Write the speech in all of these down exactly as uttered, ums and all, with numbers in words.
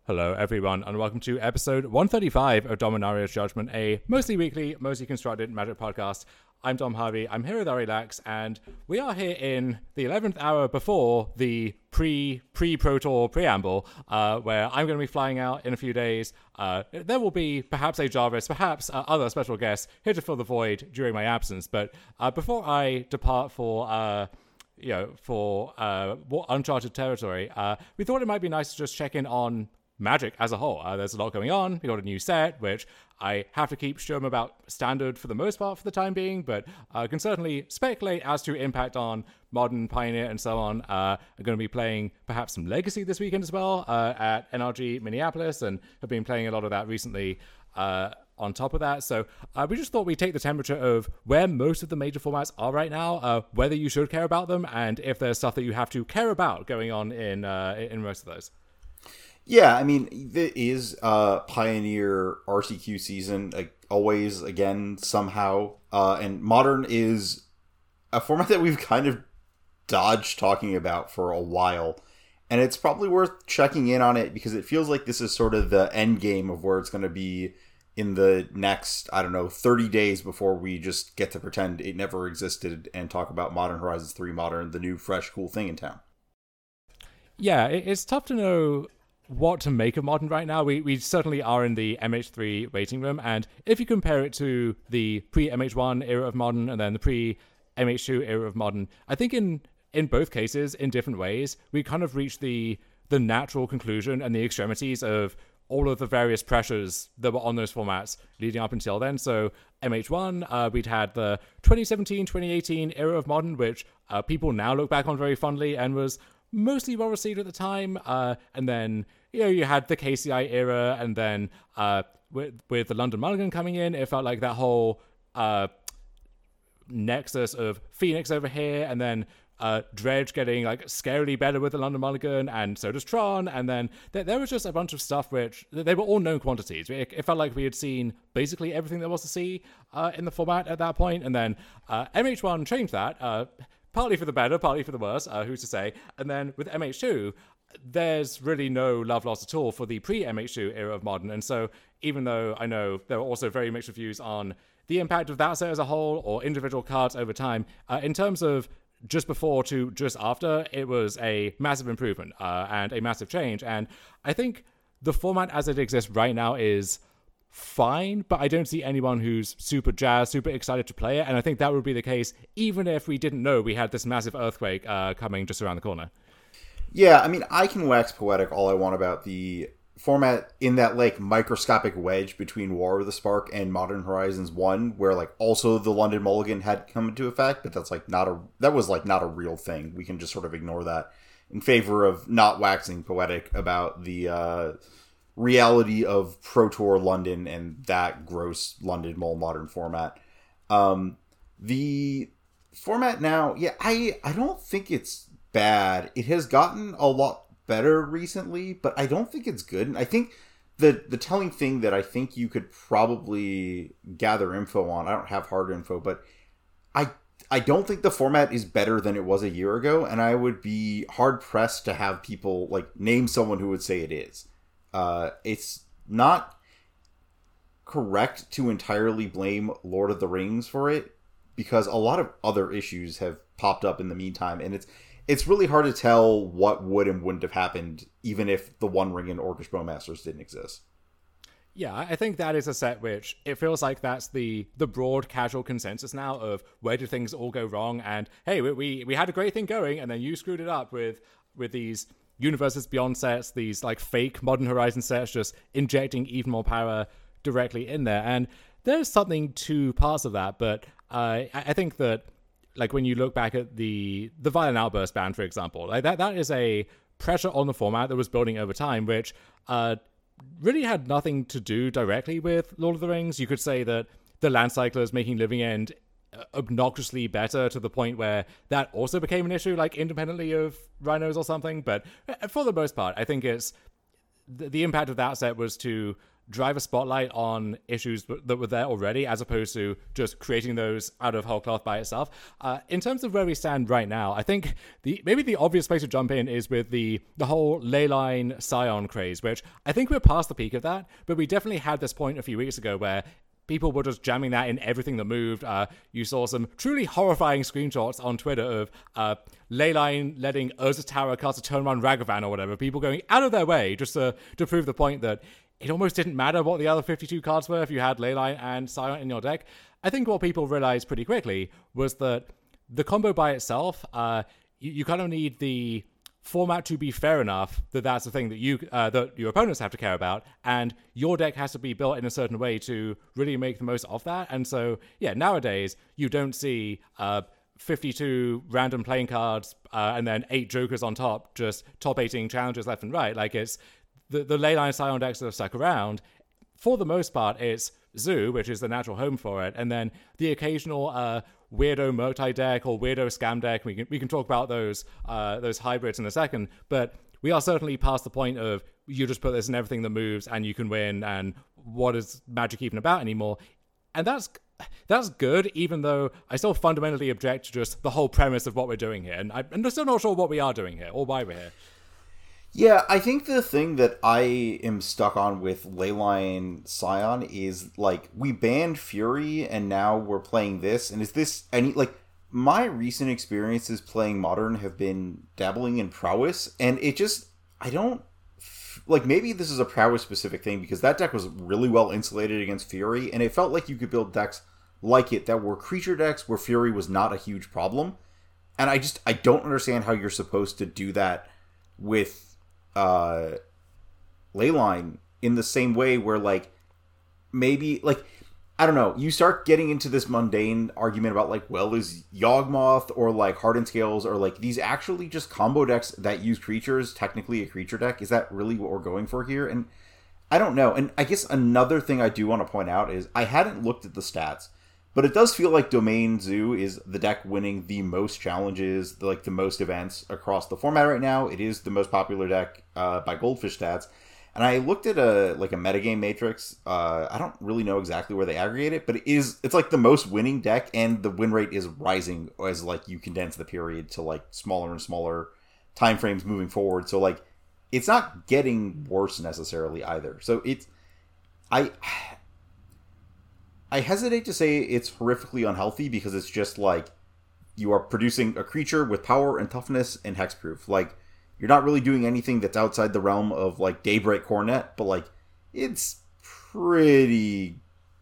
Hello, everyone, and welcome to episode one thirty-five of Dominario's Judgment, a mostly weekly, mostly constructed Magic podcast. I'm Dom Harvey, I'm here with Arilax, and we are here in the eleventh hour before the pre, pre-Pro Tour preamble, uh, where I'm going to be flying out in a few days. Uh, there will be perhaps a Jarvis, perhaps uh, other special guests here to fill the void during my absence, but uh, before I depart for... Uh, you know, for uh, uncharted territory, uh, we thought it might be nice to just check in on Magic as a whole. Uh, there's a lot going on. We got a new set, which I have to keep Sturm about standard for the most part for the time being, but uh, can certainly speculate as to impact on Modern, Pioneer, and so on. Uh, I'm going to be playing perhaps some Legacy this weekend as well uh, at N R G Minneapolis, and have been playing a lot of that recently uh, on top of that. So uh, we just thought we'd take the temperature of where most of the major formats are right now, uh, whether you should care about them, and if there's stuff that you have to care about going on in uh, in most of those. Yeah, I mean, it is uh, Pioneer R C Q season, like, always, again, somehow. Uh, and Modern is a format that we've kind of dodged talking about for a while. And it's probably worth checking in on it because it feels like this is sort of the end game of where it's going to be in the next, I don't know, thirty days before we just get to pretend it never existed and talk about Modern Horizons three Modern, the new, fresh, cool thing in town. Yeah, it's tough to know what to make of Modern right now. We we certainly are in the M H three waiting room, and if you compare it to the pre-M H one era of Modern and then the pre-M H two era of Modern, I think in in both cases, in different ways, we kind of reached the the natural conclusion and the extremities of all of the various pressures that were on those formats leading up until then. So M H one, uh, we'd had the twenty seventeen twenty eighteen era of Modern, which uh, people now look back on very fondly and was mostly well received at the time. Uh, and then, you know, you had the K C I era, and then uh, with, with the London Mulligan coming in, it felt like that whole uh, nexus of Phoenix over here, and then Uh, Dredge getting like scarily better with the London Mulligan, and so does Tron, and then th- there was just a bunch of stuff which they were all known quantities. It, it felt like we had seen basically everything there was to see uh, in the format at that point, and then uh, M H one changed that, uh, partly for the better, partly for the worse, uh, who's to say, and then with M H two, there's really no love lost at all for the pre-M H two era of Modern, and so even though I know there are also very mixed reviews on the impact of that set as a whole, or individual cards over time, uh, in terms of just before to just after, it was a massive improvement uh, and a massive change. And I think the format as it exists right now is fine, but I don't see anyone who's super jazzed, super excited to play it. And I think that would be the case even if we didn't know we had this massive earthquake uh, coming just around the corner. Yeah, I mean, I can wax poetic all I want about the format in that, like, microscopic wedge between War of the Spark and Modern Horizons one, where, like, also the London Mulligan had come into effect, but that's, like, not a, that was, like, not a real thing. We can just sort of ignore that in favor of not waxing poetic about the uh, reality of Pro Tour London and that gross London Mull Modern format. Um, the format now, yeah, I, I don't think it's bad. It has gotten a lot better recently, but I don't think it's good. And I think the the telling thing that I think you could probably gather info on, I don't have hard info, but I I don't think the format is better than it was a year ago, and I would be hard pressed to have people like name someone who would say it is. Uh, it's not correct to entirely blame Lord of the Rings for it, because a lot of other issues have popped up in the meantime, and it's It's really hard to tell what would and wouldn't have happened even if the One Ring and Orcish Bowmasters didn't exist. Yeah, I think that is a set which it feels like that's the the broad casual consensus now of where did things all go wrong, and hey, we we, we had a great thing going and then you screwed it up with with these Universes Beyond sets, these like fake Modern Horizon sets, just injecting even more power directly in there. And there's something to parts of that, but uh, I, I think that like when you look back at the the Violent Outburst ban, for example, like that that is a pressure on the format that was building over time, which uh, really had nothing to do directly with Lord of the Rings. You could say that the Land Cyclers making Living End obnoxiously better to the point where that also became an issue, like independently of Rhinos or something. But for the most part, I think it's the, the impact of that set was to drive a spotlight on issues that were there already, as opposed to just creating those out of whole cloth by itself. Uh, in terms of where we stand right now, I think the maybe the obvious place to jump in is with the the whole Leyline Scion craze, which I think we're past the peak of that, but we definitely had this point a few weeks ago where people were just jamming that in everything that moved. Uh, you saw some truly horrifying screenshots on Twitter of uh, Leyline letting Urza Tower cast a turnaround Ragavan or whatever, people going out of their way just to, to prove the point that it almost didn't matter what the other fifty-two cards were if you had Leyline and Scion in your deck. I think what people realized pretty quickly was that the combo by itself, uh, you, you kind of need the format to be fair enough that that's the thing that you uh, that your opponents have to care about, and your deck has to be built in a certain way to really make the most of that. And so, yeah, nowadays you don't see uh, fifty-two random playing cards uh, and then eight jokers on top, just top eighting challenges left and right. Like, it's the the Leyline Scion decks that have stuck around. For the most part, it's Zoo, which is the natural home for it, and then the occasional uh, weirdo Murktide deck or weirdo Scam deck. We can we can talk about those uh, those hybrids in a second, but we are certainly past the point of you just put this in everything that moves and you can win, and what is Magic even about anymore? And that's that's good, even though I still fundamentally object to just the whole premise of what we're doing here, and I, I'm still not sure what we are doing here or why we're here. Yeah, I think the thing that I am stuck on with Leyline Scion is, like, we banned Fury and now we're playing this, and is this any, like, my recent experiences playing Modern have been dabbling in Prowess, and it just, I don't, like, maybe this is a Prowess specific thing, because that deck was really well insulated against Fury, and it felt like you could build decks like it that were creature decks where Fury was not a huge problem, and I just, I don't understand how you're supposed to do that with uh Leyline in the same way where, like, maybe, like, I don't know, you start getting into this mundane argument about, like, well, is Yawgmoth or, like, Hardened Scales or, like, these actually just combo decks that use creatures technically a creature deck? Is that really what we're going for here? And I don't know. And I guess another thing I do want to point out is I hadn't looked at the stats, but it does feel like Domain Zoo is the deck winning the most challenges, the, like, the most events across the format right now. It is the most popular deck uh, by Goldfish stats. And I looked at a like a metagame matrix. Uh, I don't really know exactly where they aggregate it, but it is it's like the most winning deck, and the win rate is rising as, like, you condense the period to, like, smaller and smaller time frames moving forward. So, like, it's not getting worse necessarily either. So it's I. I hesitate to say it's horrifically unhealthy, because it's just like you are producing a creature with power and toughness and hexproof. Like, you're not really doing anything that's outside the realm of, like, Daybreak Coronet, but, like, it's pretty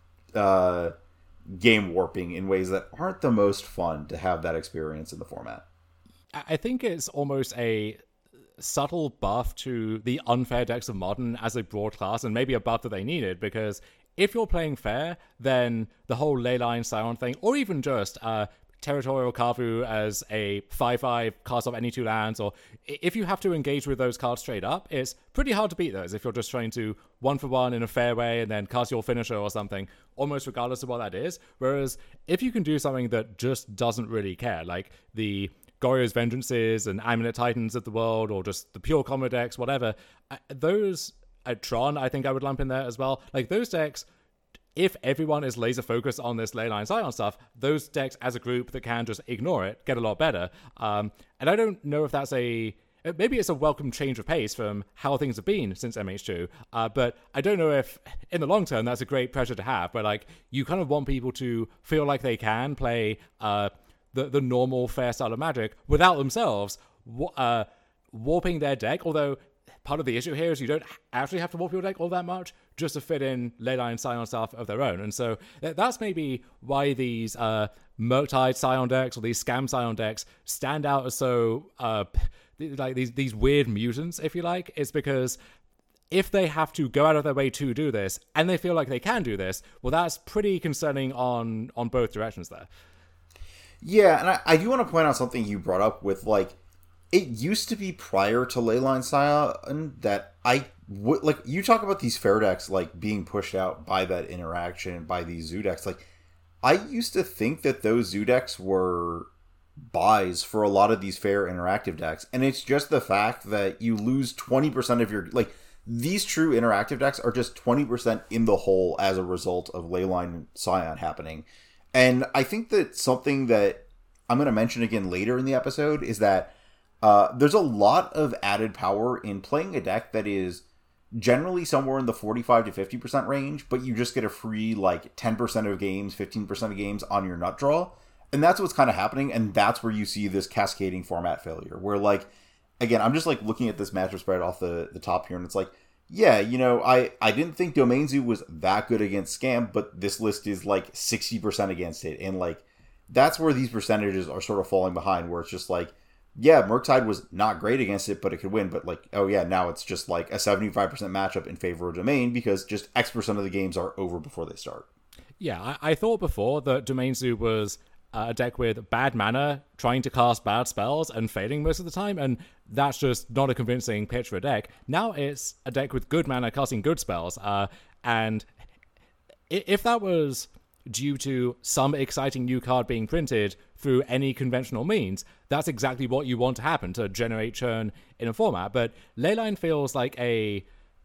uh, game warping in ways that aren't the most fun to have that experience in the format. I think it's almost a subtle buff to the unfair decks of Modern as a broad class, and maybe a buff that they needed, because if you're playing fair, then the whole Leyline Scion thing, or even just uh, Territorial Kavu as a five five, cast off any two lands, or if you have to engage with those cards straight up, it's pretty hard to beat those if you're just trying to one for one in a fair way and then cast your finisher or something, almost regardless of what that is. Whereas if you can do something that just doesn't really care, like the Goryo's Vengeances and Amulet Titans of the world, or just the pure combo decks, whatever, those... Uh, Tron, I think I would lump in there as well. Like, those decks, if everyone is laser focused on this Leyline Scion stuff, those decks as a group that can just ignore it get a lot better. Um, and I don't know if that's a... Maybe it's a welcome change of pace from how things have been since M H two, uh, but I don't know if, in the long term, that's a great pressure to have, but, like, you kind of want people to feel like they can play uh, the, the normal fair style of Magic without themselves uh, warping their deck, although... Part of the issue here is you don't actually have to warp your deck all that much just to fit in Leyline Scion stuff of their own. And so that's maybe why these uh, Murktide Scion decks or these Scam Scion decks stand out as so, uh, like, these, these weird mutants, if you like. It's because if they have to go out of their way to do this, and they feel like they can do this, well, that's pretty concerning on, on both directions there. Yeah, and I, I do want to point out something you brought up with, like, it used to be prior to Leyline Scion that I would, like, you talk about these fair decks, like, being pushed out by that interaction, by these Zoo decks. Like, I used to think that those Zoo decks were buys for a lot of these fair interactive decks. And it's just the fact that you lose twenty percent of your, like, these true interactive decks are just twenty percent in the hole as a result of Leyline Scion happening. And I think that something that I'm going to mention again later in the episode is that uh, there's a lot of added power in playing a deck that is generally somewhere in the forty-five to fifty percent range, but you just get a free like ten percent of games, fifteen percent of games on your nut draw. And that's what's kind of happening, and that's where you see this cascading format failure, where like, again, I'm just like looking at this matchup spread off the, the top here, and it's like, yeah, you know, I, I didn't think Domain Zoo was that good against Scam, but this list is like sixty percent against it, and like, that's where these percentages are sort of falling behind, where it's just like, yeah, Murktide was not great against it, but it could win, but like, oh yeah, now it's just like a seventy-five percent matchup in favor of Domain, because just X percent of the games are over before they start. Yeah, I, I thought before that Domain Zoo was Uh, a deck with bad mana, trying to cast bad spells and failing most of the time, and that's just not a convincing pitch for a deck. Now it's a deck with good mana casting good spells, uh, and if that was due to some exciting new card being printed through any conventional means, that's exactly what you want to happen to generate churn in a format. But Leyline feels like a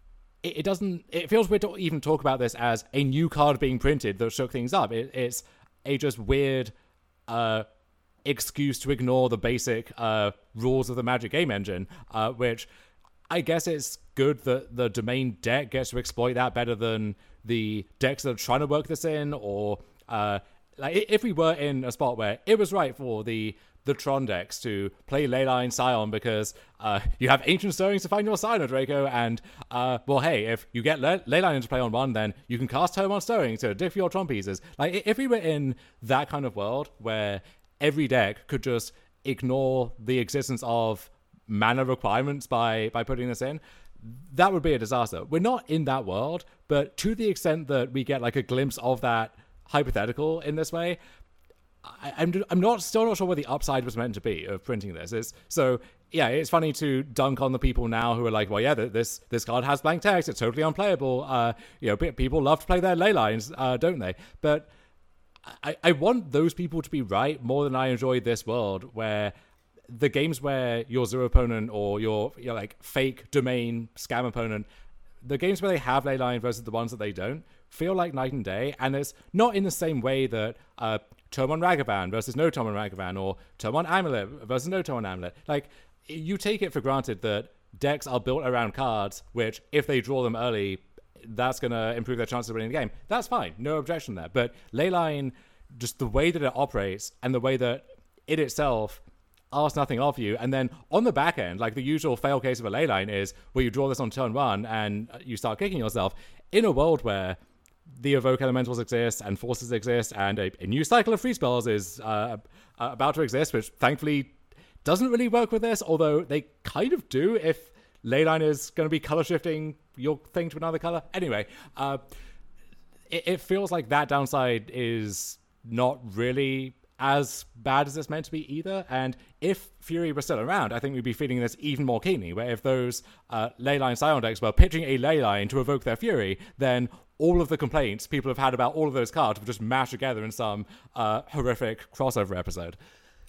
it doesn't it feels weird to even talk about this as a new card being printed that shook things up. It, it's a just weird Uh, excuse to ignore the basic uh, rules of the Magic game engine, uh, which I guess it's good that the Domain deck gets to exploit that better than the decks that are trying to work this in, or uh, like if we were in a spot where it was right for the the Tron decks to play Leyline Scion because uh, you have Ancient Stirrings to find your Scion, Draco, and, uh, well, hey, if you get Le- Leyline into play on one, then you can cast Turn one Stirring to dig for your Tron pieces. Like, if we were in that kind of world where every deck could just ignore the existence of mana requirements by, by putting this in, that would be a disaster. We're not in that world, but to the extent that we get, like, a glimpse of that hypothetical in this way, I, I'm I'm not still not sure what the upside was meant to be of printing this. It's, so yeah, it's funny to dunk on the people now who are like, well, yeah, this this card has blank text, it's totally unplayable. Uh, you know, people love to play their ley lines, uh, don't they? But I, I want those people to be right more than I enjoy this world where the games where your zero opponent or your, your like fake domain scam opponent, the games where they have leyline versus the ones that they don't, feel like night and day, and it's not in the same way that uh, turn one Ragavan versus no turn one Ragavan, or turn one Amulet versus no turn one Amulet. Like, you take it for granted that decks are built around cards, which, if they draw them early, that's going to improve their chances of winning the game. That's fine, no objection there. But Leyline, just the way that it operates, and the way that it itself asks nothing of you, and then on the back end, like the usual fail case of a Leyline is where you draw this on turn one and you start kicking yourself. In a world where the evoke elementals exist and forces exist and a, a new cycle of free spells is uh, about to exist, which thankfully doesn't really work with this, although they kind of do if Leyline is going to be color shifting your thing to another color. Anyway, uh, it, it feels like that downside is not really as bad as it's meant to be either. And if Fury were still around, I think we'd be feeling this even more keenly, where if those uh, Leyline Scion decks were pitching a Leyline to evoke their Fury, then all of the complaints people have had about all of those cards would just mash together in some uh, horrific crossover episode.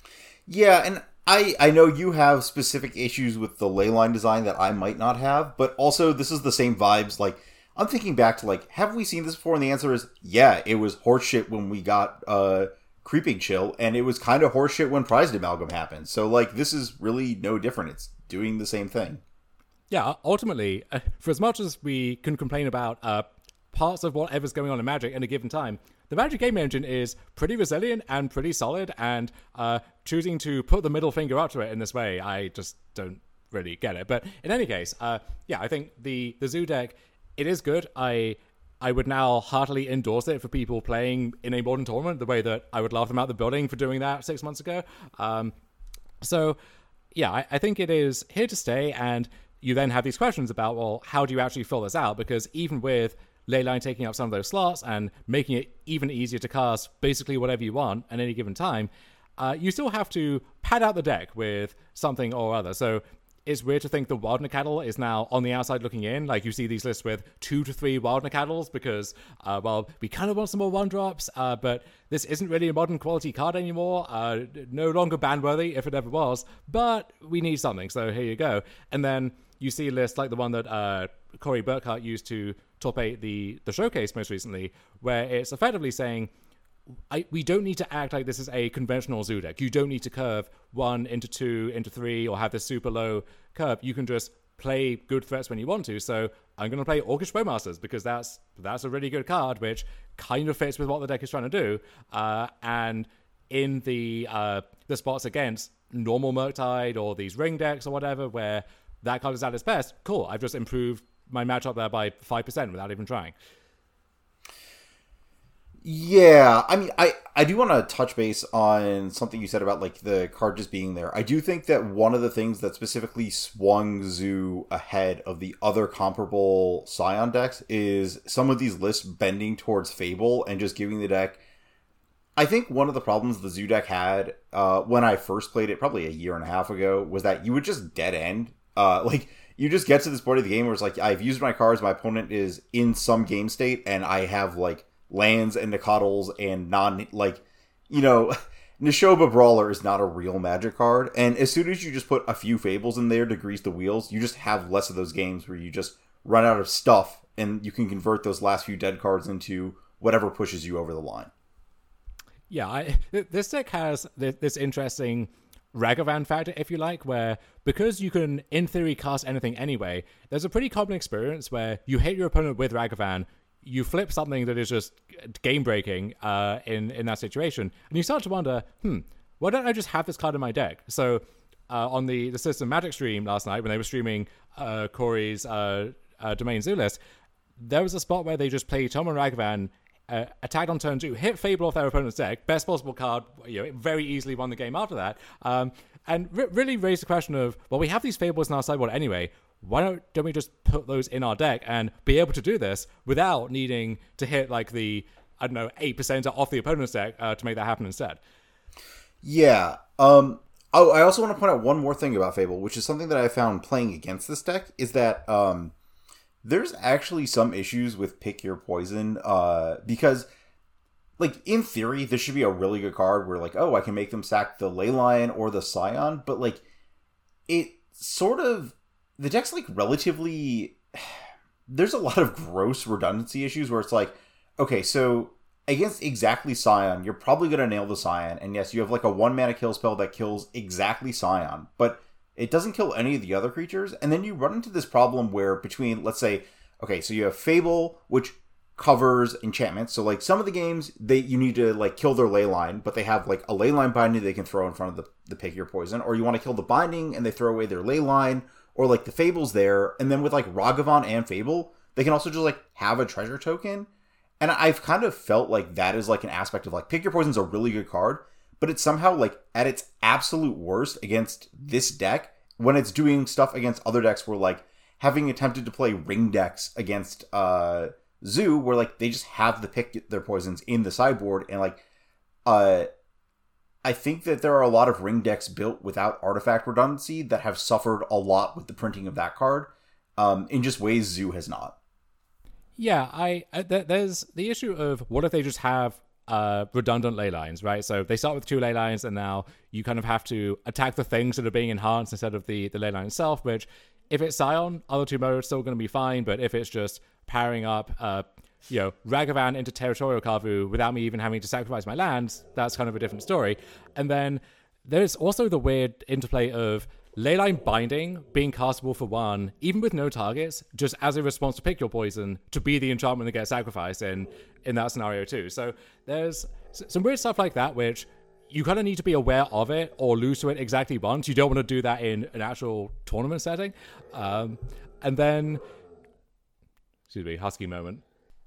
Yeah, and I, I know you have specific issues with the Leyline design that I might not have, but also this is the same vibes. Like, I'm thinking back to, like, have we seen this before? And the answer is, yeah, it was horseshit when we got uh, Creeping Chill, and it was kind of horseshit when Prized Amalgam happened. So, like, this is really no different. It's doing the same thing. Yeah, ultimately, uh, for as much as we can complain about uh, parts of whatever's going on in Magic at a given time, the Magic game engine is pretty resilient and pretty solid, and uh, choosing to put the middle finger up to it in this way, I just don't really get it. But in any case, uh, yeah, I think the, the Zoo deck, it is good. I I would now heartily endorse it for people playing in a modern tournament, the way that I would laugh them out the building for doing that six months ago. Um, so, yeah, I, I think it is here to stay, and you then have these questions about, well, how do you actually fill this out? Because even with Leyline taking up some of those slots and making it even easier to cast basically whatever you want at any given time, uh, you still have to pad out the deck with something or other. So it's weird to think the Wild Nacatl is now on the outside looking in. Like, you see these lists with two to three Wild Nacatls because, uh, well, we kind of want some more one-drops, uh, but this isn't really a modern quality card anymore. Uh, no longer ban-worthy, if it ever was, but we need something, so here you go. And then you see lists like the one that uh, Corey Burkhart used to top eight the, the showcase most recently, where it's effectively saying, I, we don't need to act like this is a conventional zoo deck. You don't need to curve one into two into three or have this super low curve. You can just play good threats when you want to. So I'm going to play Orcish Bowmasters because that's that's a really good card, which kind of fits with what the deck is trying to do. Uh, and in the uh, the spots against normal Murktide or these ring decks or whatever, where that card is at its best, cool. I've just improved my matchup there by five percent without even trying. Yeah, I mean, I, I do want to touch base on something you said about, like, the card just being there. I do think that one of the things that specifically swung Zoo ahead of the other comparable Scion decks is some of these lists bending towards Fable and just giving the deck... I think one of the problems the Zoo deck had uh, when I first played it, probably a year and a half ago, was that you would just dead end. Uh, like, you just get to this point of the game where it's like, I've used my cards, my opponent is in some game state, and I have, like, lands and Nicodles and non, like, you know, Neshoba Brawler is not a real Magic card, and as soon as you just put a few Fables in there to grease the wheels, you just have less of those games where you just run out of stuff, and you can convert those last few dead cards into whatever pushes you over the line. Yeah, I, this deck has this interesting Ragavan factor, if you like, where because you can, in theory, cast anything anyway, there's a pretty common experience where you hit your opponent with Ragavan, you flip something that is just game-breaking uh, in, in that situation, and you start to wonder, hmm, why don't I just have this card in my deck? So uh, on the, the System Magic stream last night, when they were streaming uh, Corey's uh, uh, Domain Zoo list, there was a spot where they just played Tom and Ragavan, uh, attacked on turn two, hit Fable off their opponent's deck, best possible card, you know, very easily won the game after that, um, and re- really raised the question of, well, we have these Fables in our sideboard anyway, why don't, don't we just put those in our deck and be able to do this without needing to hit, like, the, I don't know, eight percent off the opponent's deck uh, to make that happen instead? Yeah. Um, oh, I also want to point out one more thing about Fable, which is something that I found playing against this deck, is that um, there's actually some issues with Pick Your Poison, uh, because, like, in theory, this should be a really good card where, like, oh, I can make them sack the Leyline or the Scion, but, like, it sort of... The deck's, like, relatively... There's a lot of gross redundancy issues where it's like, okay, so against exactly Scion, you're probably going to nail the Scion, and yes, you have, like, a one-mana kill spell that kills exactly Scion, but it doesn't kill any of the other creatures, and then you run into this problem where between, let's say, okay, so you have Fable, which covers enchantments, so, like, some of the games, they you need to, like, kill their Leyline, but they have, like, a Leyline binding they can throw in front of the, the Pick Your Poison, or you want to kill the binding, and they throw away their Leyline, or, like, the Fable's there, and then with, like, Ragavan and Fable, they can also just, like, have a treasure token. And I've kind of felt like that is, like, an aspect of, like, Pick Your Poison's a really good card, but it's somehow, like, at its absolute worst against this deck, when it's doing stuff against other decks where, like, having attempted to play ring decks against uh, Zoo, where, like, they just have the Pick Their Poisons in the sideboard, and, like, uh... I think that there are a lot of ring decks built without artifact redundancy that have suffered a lot with the printing of that card, um, in just ways Zoo has not. Yeah, I, I th- there's the issue of what if they just have uh, redundant ley lines, right? So they start with two ley lines, and now you kind of have to attack the things that are being enhanced instead of the, the ley line itself, which, if it's Scion, other two modes still going to be fine, but if it's just powering up... Uh, you know, Ragavan into Territorial Kavu without me even having to sacrifice my lands, that's kind of a different story. And then there's also the weird interplay of Leyline Binding being castable for one, even with no targets, just as a response to Pick Your Poison, to be the enchantment that gets sacrificed in, in that scenario too. So there's some weird stuff like that, which you kind of need to be aware of it or lose to it exactly once. You don't want to do that in an actual tournament setting. Um, and then, excuse me, husky moment.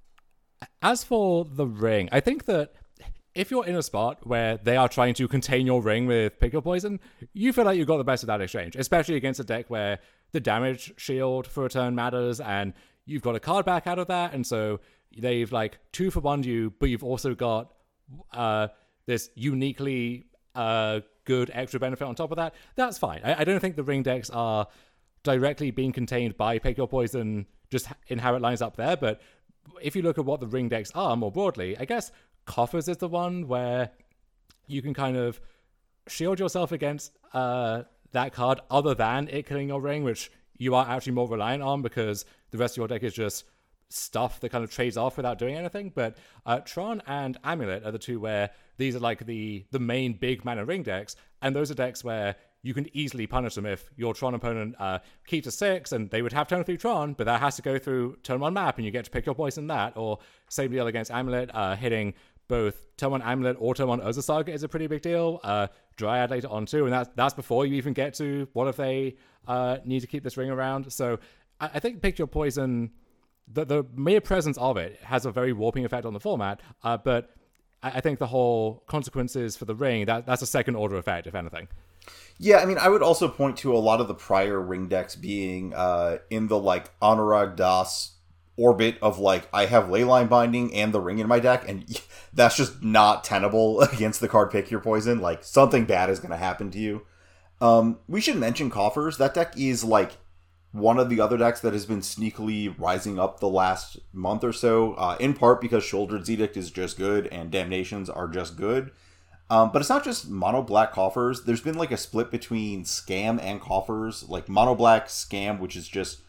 As for the ring, I think that if you're in a spot where they are trying to contain your ring with Pick Your Poison, you feel like you've got the best of that exchange, especially against a deck where the damage shield for a turn matters, and you've got a card back out of that, and so they've, like, two for one you, but you've also got uh, this uniquely uh, good extra benefit on top of that. That's fine. I, I don't think the ring decks are directly being contained by Pick Your Poison just in how it lines up there, but if you look at what the ring decks are more broadly, I guess Coffers is the one where you can kind of shield yourself against uh, that card other than it killing your ring, which you are actually more reliant on, because the rest of your deck is just stuff that kind of trades off without doing anything. But uh, Tron and Amulet are the two where these are like the the main big mana ring decks, and those are decks where you can easily punish them if your Tron opponent uh, keeps a six, and they would have turn three Tron, but that has to go through turn one map, and you get to pick your poison that. Or same deal against Amulet, uh, hitting both turn one Amulet or turn one Urza Saga is a pretty big deal. Uh, Dryad later on too, and that's that's before you even get to what if they uh, need to keep this ring around. So I, I think pick your poison. The, the mere presence of it has a very warping effect on the format, uh, but I, I think the whole consequences for the ring, that that's a second order effect, if anything. Yeah, I mean, I would also point to a lot of the prior ring decks being uh, in the, like, Anurag Das orbit of, like, I have Leyline Binding and the ring in my deck, and that's just not tenable against the card Pick Your Poison. Like, something bad is going to happen to you. Um, we should mention Coffers. That deck is, like, one of the other decks that has been sneakily rising up the last month or so, uh, in part because Shouldered Edict is just good and Damnations are just good. Um, but it's not just mono black Coffers. There's been like a split between Scam and Coffers, like mono black Scam, which is just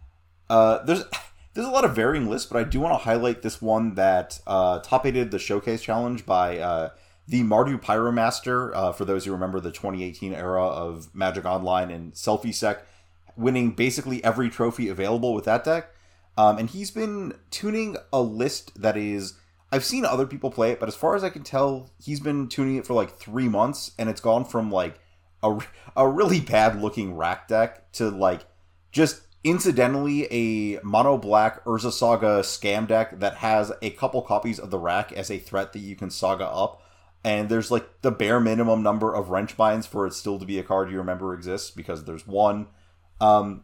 uh, there's there's a lot of varying lists, but I do want to highlight this one that uh, top eighted the Showcase Challenge by uh, the Mardu Pyromaster. Uh, for those who remember the twenty eighteen era of Magic Online and Selfie Sec, winning basically every trophy available with that deck. Um, and he's been tuning a list that is, I've seen other people play it, but as far as I can tell, he's been tuning it for like three months, and it's gone from like a, a really bad looking rack deck to like just incidentally a mono black Urza Saga Scam deck that has a couple copies of the rack as a threat that you can saga up. And there's like the bare minimum number of wrench binds for it still to be a card you remember exists, because there's one. Um,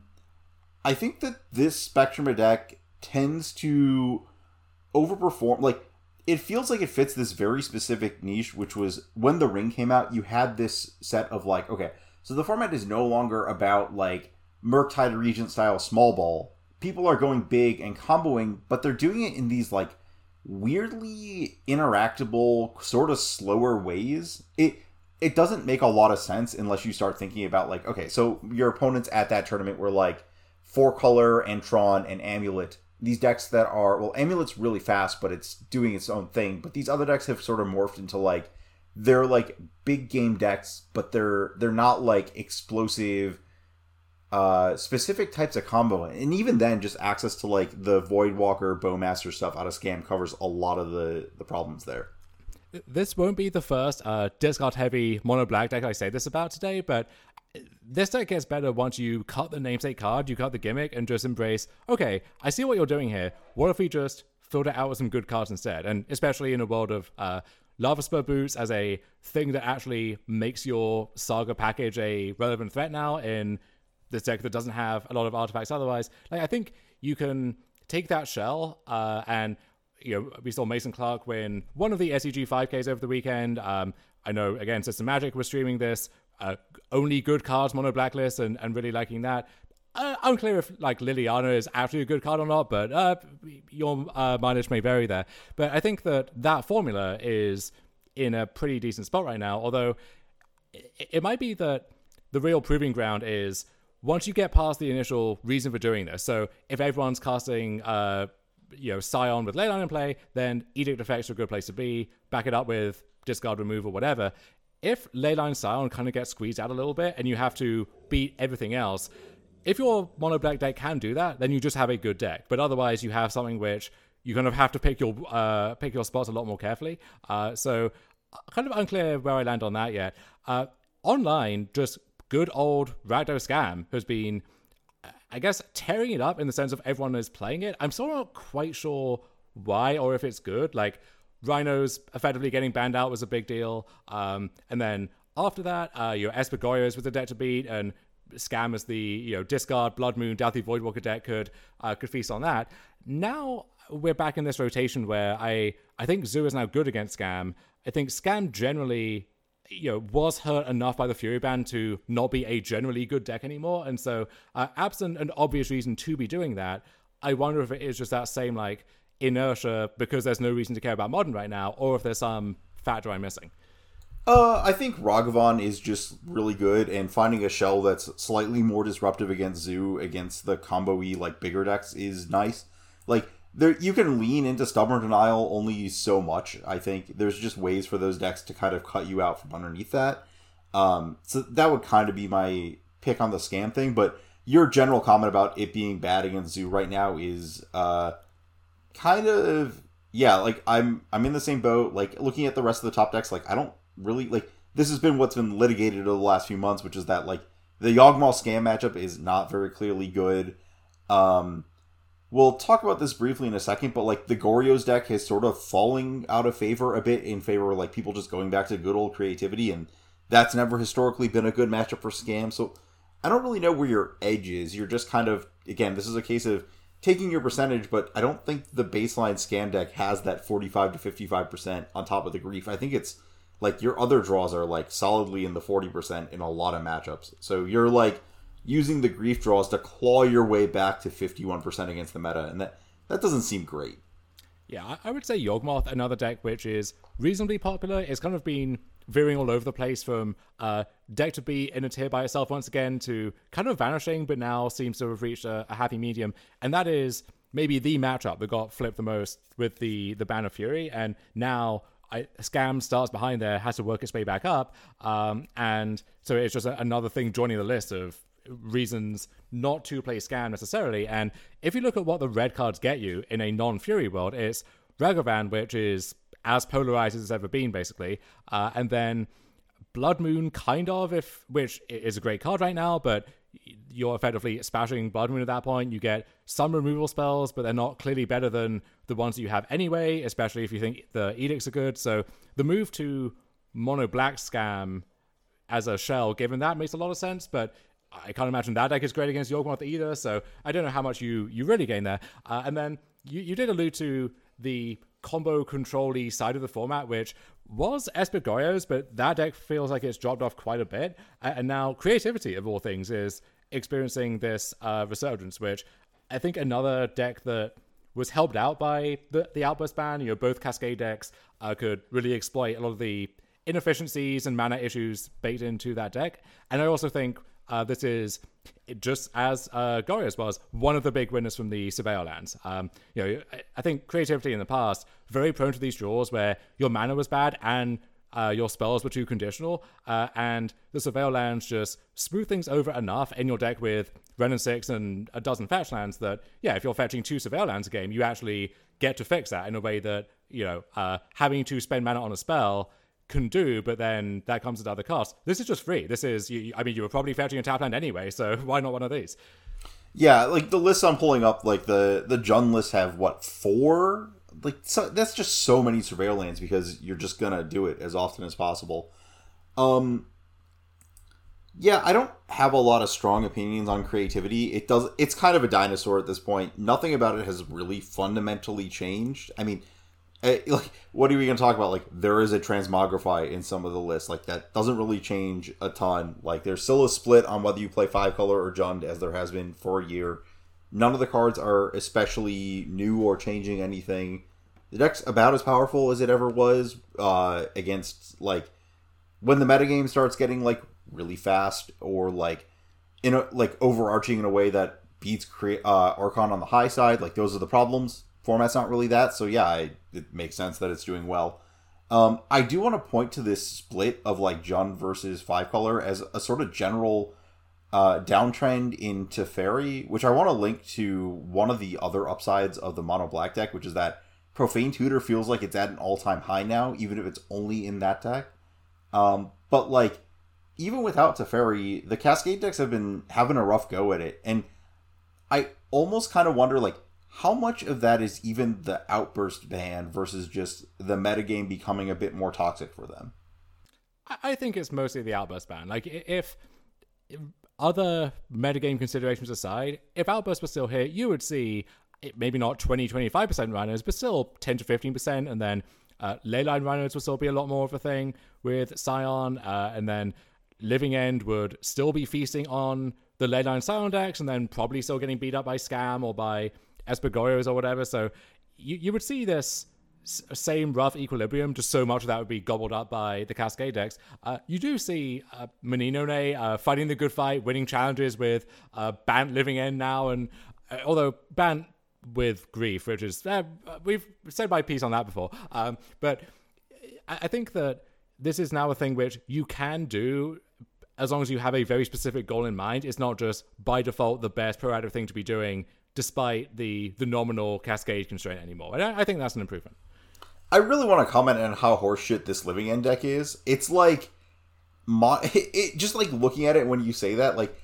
I think that this Spectrum of deck tends to overperform. Like, it feels like it fits this very specific niche, which was when the ring came out, you had this set of like, okay, so the format is no longer about like Murktide Regent style small ball. People are going big and comboing, but they're doing it in these like weirdly interactable, sort of slower ways. It it doesn't make a lot of sense unless you start thinking about like, okay, so your opponents at that tournament were like Four Color and Tron and Amulet. These decks that are, well, Amulet's really fast, but it's doing its own thing. But these other decks have sort of morphed into like, they're like big game decks, but they're they're not like explosive, uh, specific types of combo. And even then, just access to like the Voidwalker, Bowmaster stuff out of Scam covers a lot of the, the problems there. This won't be the first uh, discard heavy mono black deck I say this about today, but this deck gets better once you cut the namesake card, you cut the gimmick, and just embrace, okay, I see what you're doing here. What if we just filled it out with some good cards instead? And especially in a world of uh, Lava Spur Boots as a thing that actually makes your Saga package a relevant threat now in this deck that doesn't have a lot of artifacts otherwise. Like, I think you can take that shell uh, and, you know, we saw Mason Clark win one of the S E G five Ks over the weekend. Um, I know, again, System Magic was streaming this. Uh, only good cards, mono blacklist, and, and really liking that. Uh, unclear if like Liliana is actually a good card or not, but uh, your uh, mileage may vary there. But I think that that formula is in a pretty decent spot right now, although it, it might be that the real proving ground is once you get past the initial reason for doing this. So if everyone's casting uh, you know, Scion with Leyline in play, then Edict Effects are a good place to be. Back it up with discard removal, whatever. If Leyline Scion kind of gets squeezed out a little bit and you have to beat everything else, if your mono black deck can do that, then you just have a good deck. But otherwise, you have something which you kind of have to pick your uh, pick your spots a lot more carefully. Uh, so kind of unclear where I land on that yet. Uh, online, just good old Rakdos Scam has been, I guess, tearing it up in the sense of everyone is playing it. I'm still not quite sure why or if it's good. Like, Rhinos effectively getting banned out was a big deal. Um, and then after that, uh, your Espagorios was a deck to beat, and Scam as the, you know, discard Blood Moon, Doughty Voidwalker deck could uh, could feast on that. Now we're back in this rotation where I I think Zoo is now good against Scam. I think Scam generally, you know, was hurt enough by the Fury ban to not be a generally good deck anymore. And so, uh, absent an obvious reason to be doing that, I wonder if it is just that same like inertia because there's no reason to care about Modern right now, or if there's some factor I'm missing. Uh, I think Ragavan is just really good, and finding a shell that's slightly more disruptive against Zoo against the combo-y, like, bigger decks is nice. Like, there you can lean into Stubborn Denial only so much, I think. There's just ways for those decks to kind of cut you out from underneath that. Um, so that would kind of be my pick on the scam thing, but your general comment about it being bad against Zoo right now is, uh, kind of, yeah, like, I'm, I'm in the same boat. Like, looking at the rest of the top decks, like, I don't really, like, this has been what's been litigated over the last few months, which is that, like, the Yawgmoth Scam matchup is not very clearly good. Um, we'll talk about this briefly in a second, but, like, the Goryo's deck is sort of falling out of favor a bit in favor of, like, people just going back to good old creativity, and that's never historically been a good matchup for Scam, so I don't really know where your edge is. You're just kind of, again, this is a case of taking your percentage, but I don't think the baseline Scam deck has that forty-five to fifty-five percent on top of the Grief. I think it's like your other draws are like solidly in the forty percent in a lot of matchups. So you're like using the Grief draws to claw your way back to fifty-one percent against the meta, and that, that doesn't seem great. Yeah, I would say Yawgmoth, another deck which is reasonably popular, is kind of been veering all over the place from uh, deck to be in a tier by itself once again to kind of vanishing, but now seems to have reached a, a happy medium. And that is maybe the matchup that got flipped the most with the, the Ban of Fury, and now I, Scam starts behind there, has to work its way back up, um, and so it's just a, another thing joining the list of reasons not to play Scam necessarily. And if you look at what the red cards get you in a non-Fury world, it's Ragavan, which is as polarized as it's ever been, basically, uh, and then Blood Moon, kind of, if which is a great card right now, but you're effectively smashing Blood Moon at that point. You get some removal spells, but they're not clearly better than the ones that you have anyway, especially if you think the edicts are good. So the move to mono black Scam as a shell, given that, makes a lot of sense, but I can't imagine that deck is great against Yawgmoth either, so I don't know how much you, you really gain there. Uh, and then you, you did allude to the combo control-y side of the format, which was Esper Goryo's, but that deck feels like it's dropped off quite a bit. And now Creativity, of all things, is experiencing this uh, resurgence, which I think another deck that was helped out by the, the Outburst ban, you know, both Cascade decks uh, could really exploit a lot of the inefficiencies and mana issues baked into that deck. And I also think Uh, this is, just as uh, Goryo's was, one of the big winners from the Surveyor lands. Um, you know, I, I think Creativity in the past, very prone to these draws where your mana was bad and uh, your spells were too conditional, uh, and the Surveyor lands just smooth things over enough in your deck with Wrenn and Six and a dozen fetch lands that, yeah, if you're fetching two Surveyor lands a game, you actually get to fix that in a way that, you know, uh, having to spend mana on a spell can do, but then that comes at other costs. This is just free. This is, you, I mean, you were probably fetching a tap land anyway, so why not one of these? Yeah, like the lists I'm pulling up, like the the Jund lists have what, four? Like so, that's just so many Surveyor lands because you're just gonna do it as often as possible. Um, yeah, I don't have a lot of strong opinions on Creativity. It does. It's kind of a dinosaur at this point. Nothing about it has really fundamentally changed. I mean, like, what are we going to talk about? Like, there is a Transmogrify in some of the lists. Like, that doesn't really change a ton. Like, there's still a split on whether you play five color or Jund, as there has been for a year. None of the cards are especially new or changing anything. The deck's about as powerful as it ever was uh, against, like, when the metagame starts getting, like, really fast or, like, in a, like, overarching in a way that beats cre- uh, Archon on the high side. Like, those are the problems. Format's not really that, so yeah, I, it makes sense that it's doing well. Um, I do want to point to this split of like Jund versus five color as a sort of general uh, downtrend in Teferi, which I want to link to one of the other upsides of the mono black deck, which is that Profane Tutor feels like it's at an all-time high now, even if it's only in that deck. Um, but like, even without Teferi, the Cascade decks have been having a rough go at it, and I almost kind of wonder like, how much of that is even the Outburst ban versus just the metagame becoming a bit more toxic for them? I think it's mostly the Outburst ban. Like, if, if other metagame considerations aside, if Outburst was still here, you would see maybe not twenty, twenty-five percent Rhinos, but still ten to fifteen percent, and then uh, Leyline Rhinos would still be a lot more of a thing with Scion, uh, and then Living End would still be feasting on the Leyline Scion decks, and then probably still getting beat up by Scam or by Esper Goryo's or whatever. So you, you would see this same rough equilibrium, just so much of that would be gobbled up by the Cascade decks. Uh, you do see uh, Maninone uh, fighting the good fight, winning challenges with uh, Bant living in now, and uh, although Bant with Grief, which is, uh, we've said my piece on that before, um, but I, I think that this is now a thing which you can do as long as you have a very specific goal in mind. It's not just by default the best proactive thing to be doing despite the the nominal Cascade constraint anymore. And I, I think that's an improvement. I really want to comment on how horseshit this Living End deck is. It's like, mo- it, it just like looking at it when you say that, like,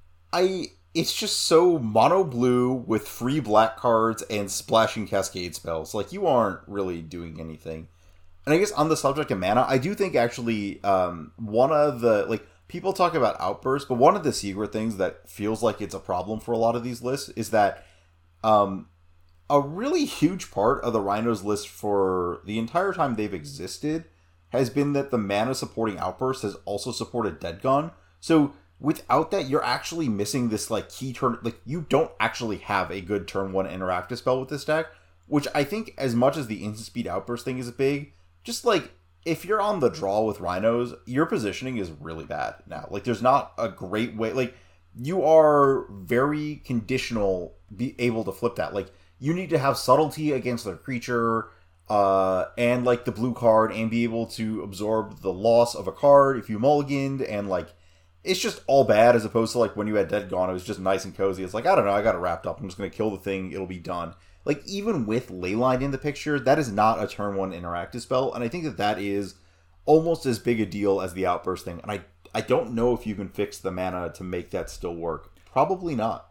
I, it's just so mono blue with free black cards and splashing Cascade spells. Like, you aren't really doing anything. And I guess on the subject of mana, I do think actually um, one of the, like, people talk about Outburst, but one of the secret things that feels like it's a problem for a lot of these lists is that um, a really huge part of the Rhinos list for the entire time they've existed has been that the mana supporting Outburst has also supported Dead Gone. So without that, you're actually missing this, like, key turn, like, you don't actually have a good turn one interactive spell with this deck, which I think as much as the instant speed Outburst thing is big, just, like, if you're on the draw with Rhinos, your positioning is really bad now. Like, there's not a great way, like, you are very conditional be able to flip that. Like, you need to have subtlety against their creature, uh, and, like, the blue card, and be able to absorb the loss of a card if you mulliganed, and, like, it's just all bad, as opposed to, like, when you had Dead Gone, it was just nice and cozy. It's like, I don't know, I got it wrapped up, I'm just going to kill the thing, it'll be done. Like, even with Leyline in the picture, that is not a turn one interactive spell, and I think that that is almost as big a deal as the Outburst thing, and I, I don't know if you can fix the mana to make that still work. Probably not.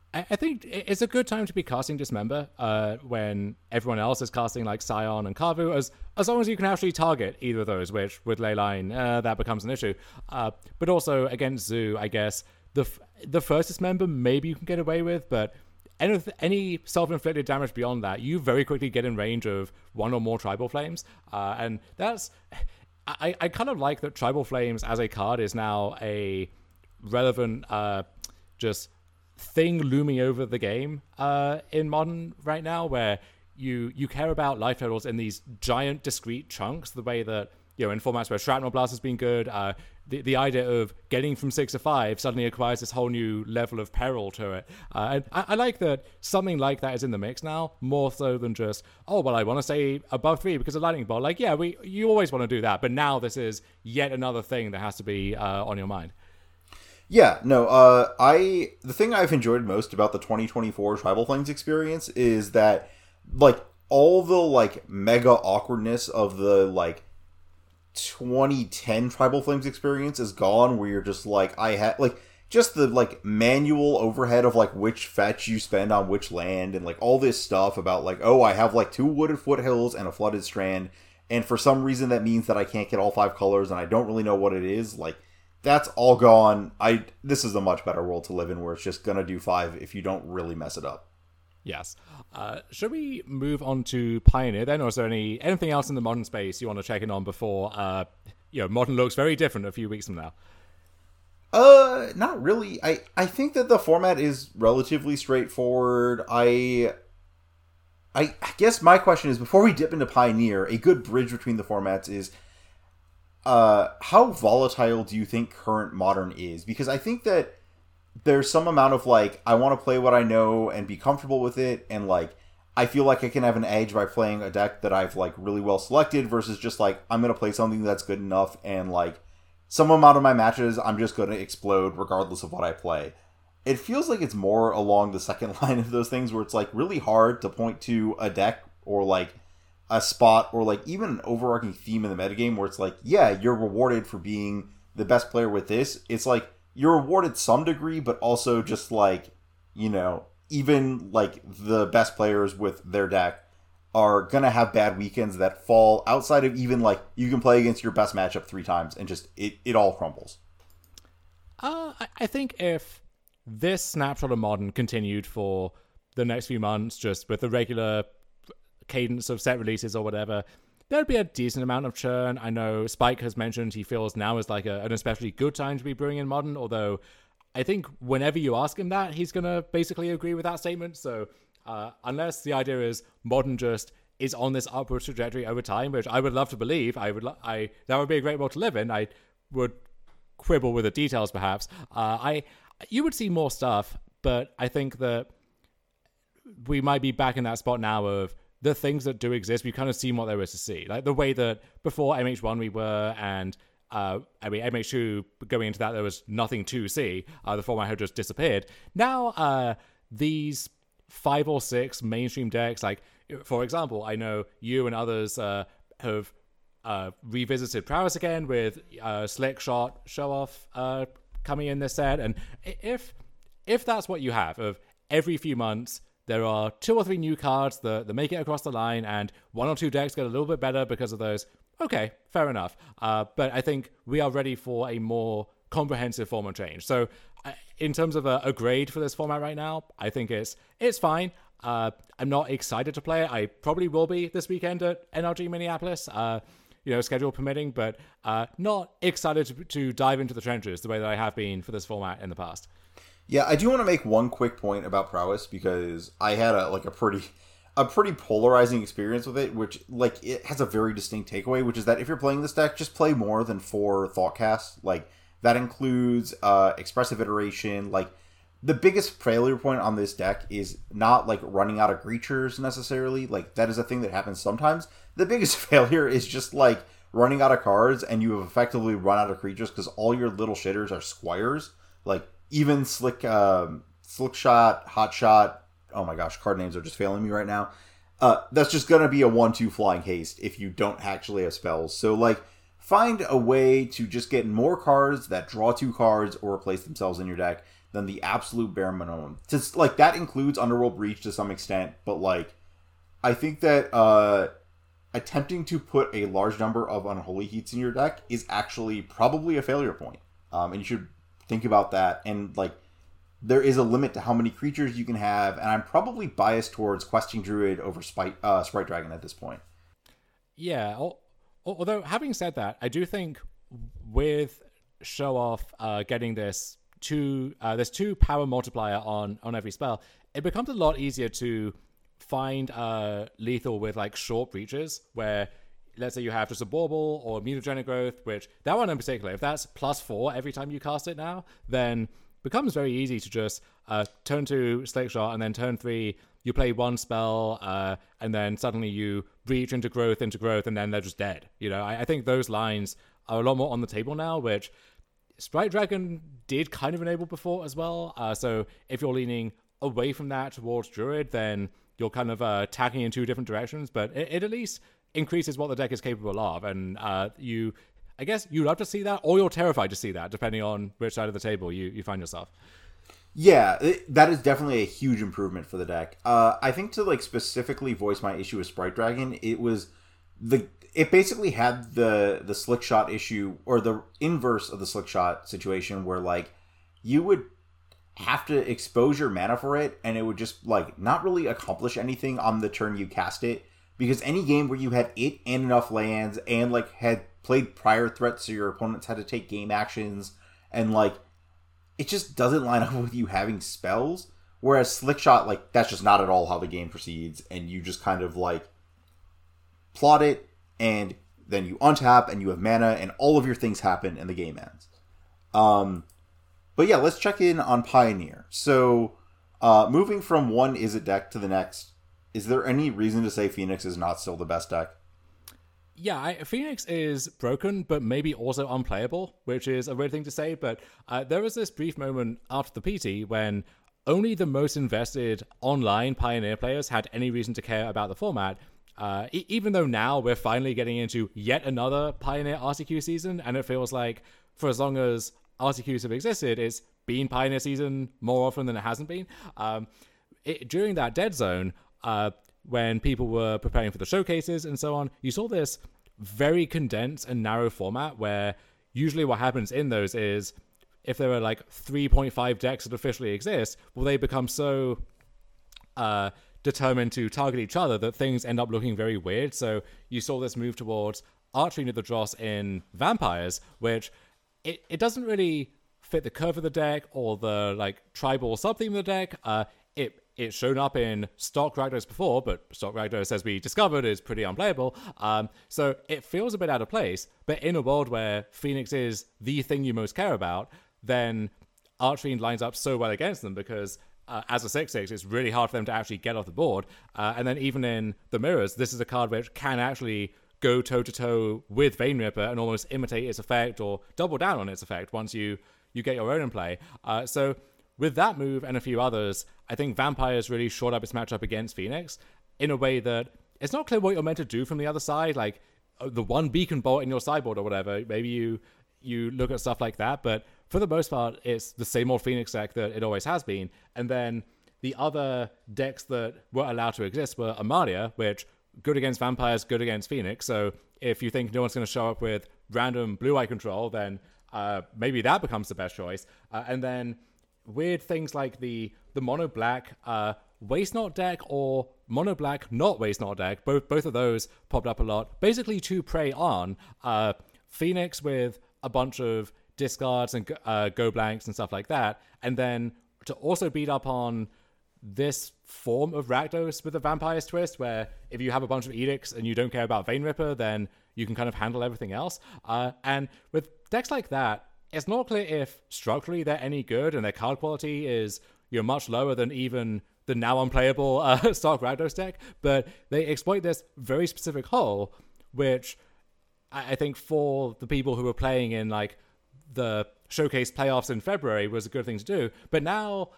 I think it's a good time to be casting Dismember uh, when everyone else is casting like Scion and Kavu, as as long as you can actually target either of those, which with Leyline, uh, that becomes an issue. Uh, but also against Zoo, I guess, the f- the first Dismember maybe you can get away with, but any, any self-inflicted damage beyond that, you very quickly get in range of one or more Tribal Flames. Uh, and that's... I, I kind of like that Tribal Flames as a card is now a relevant uh, just... thing looming over the game uh, in Modern right now, where you you care about life totals in these giant discrete chunks, the way that, you know, in formats where Shrapnel Blast has been good, uh, the, the idea of getting from six to five suddenly acquires this whole new level of peril to it. Uh, and I, I like that something like that is in the mix now, more so than just, oh, well, I want to stay above three because of Lightning Bolt. Like, yeah, we you always want to do that, but now this is yet another thing that has to be uh, on your mind. Yeah, no, uh, I, the thing I've enjoyed most about the twenty twenty-four Tribal Flames experience is that, like, all the, like, mega awkwardness of the, like, twenty ten Tribal Flames experience is gone, where you're just, like, I had, like, just the, like, manual overhead of, like, which fetch you spend on which land, and, like, all this stuff about, like, oh, I have, like, two wooded foothills and a flooded strand, and for some reason that means that I can't get all five colors, and I don't really know what it is, like, that's all gone. I This is a much better world to live in, where it's just gonna do five if you don't really mess it up. Yes. Uh, should we move on to Pioneer then, or is there any anything else in the Modern space you want to check in on before uh, you know, Modern looks very different a few weeks from now? Uh, not really. I I think that the format is relatively straightforward. I. I guess my question is, before we dip into Pioneer, a good bridge between the formats is, Uh, how volatile do you think current Modern is? Because I think that there's some amount of, like, I want to play what I know and be comfortable with it, and, like, I feel like I can have an edge by playing a deck that I've, like, really well selected, versus just, like, I'm going to play something that's good enough, and, like, some amount of my matches, I'm just going to explode regardless of what I play. It feels like it's more along the second line of those things, where it's, like, really hard to point to a deck, or, like, a spot, or, like, even an overarching theme in the metagame where it's like, yeah, you're rewarded for being the best player with this. It's like, you're rewarded some degree, but also just, like, you know, even, like, the best players with their deck are gonna have bad weekends that fall outside of even, like, you can play against your best matchup three times and just, it, it all crumbles. Uh, I think if this snapshot of Modern continued for the next few months, just with the regular cadence of set releases or whatever, there'd be a decent amount of churn. I know Spike has mentioned he feels now is like a, an especially good time to be brewing in Modern, although I think whenever you ask him that, he's going to basically agree with that statement. So uh, unless the idea is Modern just is on this upward trajectory over time, which I would love to believe. I would, lo- I that would be a great world to live in. I would quibble with the details, perhaps. Uh, I, you would see more stuff, but I think that we might be back in that spot now of the things that do exist. We've kind of seen what there is to see, like the way that before M H one we were, and uh, I mean M H two going into that there was nothing to see. Uh, the format had just disappeared. Now uh, these five or six mainstream decks, like for example, I know you and others uh, have uh, revisited Prowess again with uh, Slick Shot Show Off uh, coming in this set, and if if that's what you have of every few months. There are two or three new cards that, that make it across the line, and one or two decks get a little bit better because of those. Okay, fair enough. Uh, but I think we are ready for a more comprehensive format change. So uh, in terms of a, a grade for this format right now, I think it's it's fine. Uh, I'm not excited to play it. I probably will be this weekend at N R G Minneapolis, uh, you know, schedule permitting, but uh, not excited to, to dive into the trenches the way that I have been for this format in the past. Yeah, I do want to make one quick point about Prowess because I had a like a pretty a pretty polarizing experience with it, which like it has a very distinct takeaway, which is that if you're playing this deck, just play more than four Thoughtcasts. Like that includes uh, expressive iteration. Like the biggest failure point on this deck is not like running out of creatures necessarily. Like that is a thing that happens sometimes. The biggest failure is just like running out of cards, and you have effectively run out of creatures because all your little shitters are squires. Like even Slick um, Slick Shot, Hot Shot, oh my gosh, card names are just failing me right now. Uh, that's just going to be a one two flying haste if you don't actually have spells. So, like, find a way to just get more cards that draw two cards or replace themselves in your deck than the absolute bare minimum. Just, like, that includes Underworld Breach to some extent, but, like, I think that uh, attempting to put a large number of Unholy Heats in your deck is actually probably a failure point. Um, and you should think about that, and like there is a limit to how many creatures you can have, and I'm probably biased towards Questing Druid over Sprite, uh, Sprite Dragon at this point. Yeah, although having said that, I do think with Show Off uh, getting this two, uh, this two power multiplier on on every spell, it becomes a lot easier to find uh, lethal with like short breaches where. Let's say you have just a Bauble or Mutagenic Growth, which that one in particular, if that's plus four every time you cast it now, then it becomes very easy to just uh, turn two Slick Shot, and then turn three, you play one spell, uh, and then suddenly you breach into Growth, into Growth, and then they're just dead. You know, I, I think those lines are a lot more on the table now, which Sprite Dragon did kind of enable before as well. Uh, so if you're leaning away from that towards Druid, then you're kind of uh, tacking in two different directions, but it, it at least increases what the deck is capable of, and uh, you, I guess, you love to see that, or you're terrified to see that, depending on which side of the table you, you find yourself. Yeah, it, that is definitely a huge improvement for the deck. Uh, I think to like specifically voice my issue with Sprite Dragon, it was the it basically had the the Slick Shot issue, or the inverse of the Slick Shot situation, where like you would have to expose your mana for it, and it would just like not really accomplish anything on the turn you cast it. Because any game where you had it and enough lands and like had played prior threats, so your opponents had to take game actions, and like it just doesn't line up with you having spells. Whereas Slick Shot, like that's just not at all how the game proceeds, and you just kind of like plot it, and then you untap and you have mana, and all of your things happen, and the game ends. Um, but yeah, let's check in on Pioneer. So, uh, moving from one Izzet deck to the next. Is there any reason to say Phoenix is not still the best deck? Yeah, I, Phoenix is broken, but maybe also unplayable, which is a weird thing to say. But uh, there was this brief moment after the P T when only the most invested online Pioneer players had any reason to care about the format. Uh, e- even though now we're finally getting into yet another Pioneer R C Q season, and it feels like for as long as R C Qs have existed, it's been Pioneer season more often than it hasn't been. Um, it, during that dead zone, Uh, when people were preparing for the showcases and so on, you saw this very condensed and narrow format where usually what happens in those is if there are like three point five decks that officially exist, well, they become so uh, determined to target each other that things end up looking very weird. So you saw this move towards Archfiend of the Dross in Vampires, which it, it doesn't really fit the curve of the deck or the like tribal sub-theme of the deck. Uh, it it's shown up in stock Rakdos before, but stock Rakdos, as we discovered, is pretty unplayable. Um, so it feels a bit out of place. But in a world where Phoenix is the thing you most care about, then Archfiend lines up so well against them because uh, as a six six, it's really hard for them to actually get off the board. Uh, and then even in the mirrors, this is a card which can actually go toe-to-toe with Vein Ripper and almost imitate its effect or double down on its effect once you, you get your own in play. Uh, so with that move and a few others, I think Vampires really shored up its matchup against Phoenix in a way that it's not clear what you're meant to do from the other side. Like the one beacon bolt in your sideboard or whatever, maybe you you look at stuff like that. But for the most part, it's the same old Phoenix deck that it always has been. And then the other decks that were allowed to exist were Amalia, which good against Vampires, good against Phoenix. So if you think no one's going to show up with random blue eye control, then uh, maybe that becomes the best choice. Uh, and then weird things like the the mono black uh, Waste Not deck or mono black not Waste Not deck. Both both of those popped up a lot. Basically to prey on uh, Phoenix with a bunch of discards and uh, go blanks and stuff like that, and then to also beat up on this form of Rakdos with a Vampire's twist, where if you have a bunch of edicts and you don't care about Vein Ripper, then you can kind of handle everything else. Uh, and with decks like that, it's not clear if structurally they're any good and their card quality is, you know, much lower than even the now unplayable uh, stock Rakdos deck, but they exploit this very specific hole, which I think for the people who were playing in like the showcase playoffs in February was a good thing to do. But now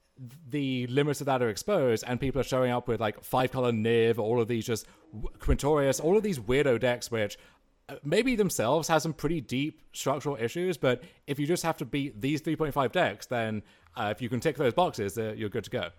the limits of that are exposed and people are showing up with like five color Niv, all of these just Quintorius, all of these weirdo decks, which maybe themselves has some pretty deep structural issues, but if you just have to beat these three point five decks, then uh, if you can tick those boxes, uh, you're good to go.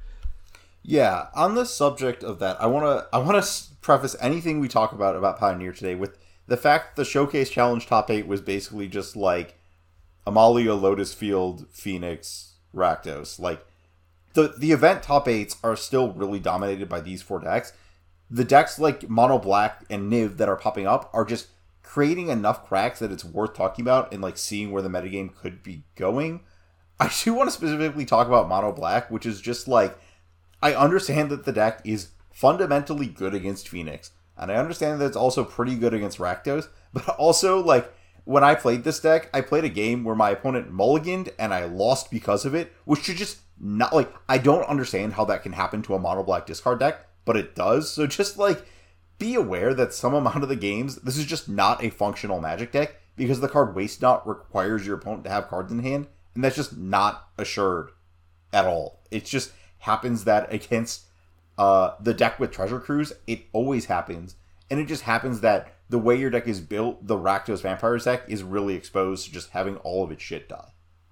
Yeah, on the subject of that, I want to I want to preface anything we talk about about Pioneer today with the fact that the Showcase Challenge top eight was basically just like Amalia, Lotus Field, Phoenix, Rakdos. Like, the the event top eights are still really dominated by these four decks. The decks like Mono Black and Niv that are popping up are just creating enough cracks that it's worth talking about and like seeing where the metagame could be going. I do want to specifically talk about Mono Black, which is just like, I understand that the deck is fundamentally good against Phoenix, and I understand that it's also pretty good against Rakdos, but also, like, when I played this deck, I played a game where my opponent mulliganed and I lost because of it, which should just not, like, I don't understand how that can happen to a Mono Black discard deck, but it does. So just, like, be aware that some amount of the games, this is just not a functional Magic deck, because the card Waste Not requires your opponent to have cards in hand, and that's just not assured at all. It just happens that against uh, the deck with Treasure Cruise, it always happens, and it just happens that the way your deck is built, the Rakdos Vampires deck is really exposed to just having all of its shit die.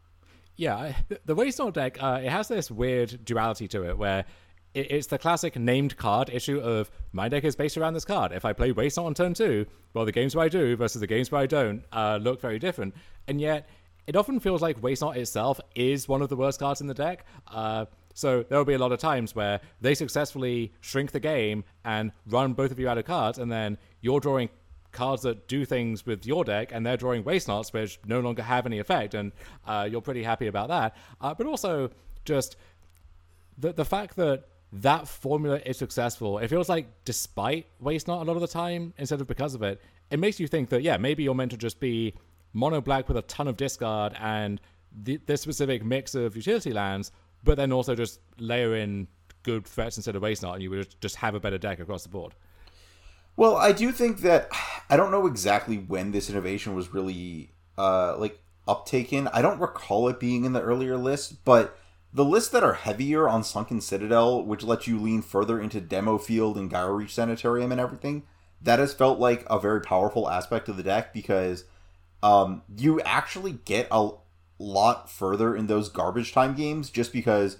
Yeah, the Waste Not deck, uh, it has this weird duality to it, where it's the classic named card issue of, my deck is based around this card. If I play Waste Not on turn two, well, the games where I do versus the games where I don't uh, look very different. And yet, it often feels like Waste Not itself is one of the worst cards in the deck. Uh, so there will be a lot of times where they successfully shrink the game and run both of you out of cards, and then you're drawing cards that do things with your deck, and they're drawing Waste Nots, which no longer have any effect, and uh, you're pretty happy about that. Uh, but also, just the the fact that that formula is successful, it feels like despite Waste Not a lot of the time, instead of because of it, it makes you think that, yeah, maybe you're meant to just be mono black with a ton of discard and the, this specific mix of utility lands, but then also just layer in good threats instead of Waste Not, and you would just have a better deck across the board. Well, I do think that, I don't know exactly when this innovation was really, uh, like, uptaken. I don't recall it being in the earlier list, but the lists that are heavier on Sunken Citadel, which lets you lean further into Demo Field and Gyro Reach Sanitarium and everything, that has felt like a very powerful aspect of the deck, because um, you actually get a lot further in those garbage time games, just because,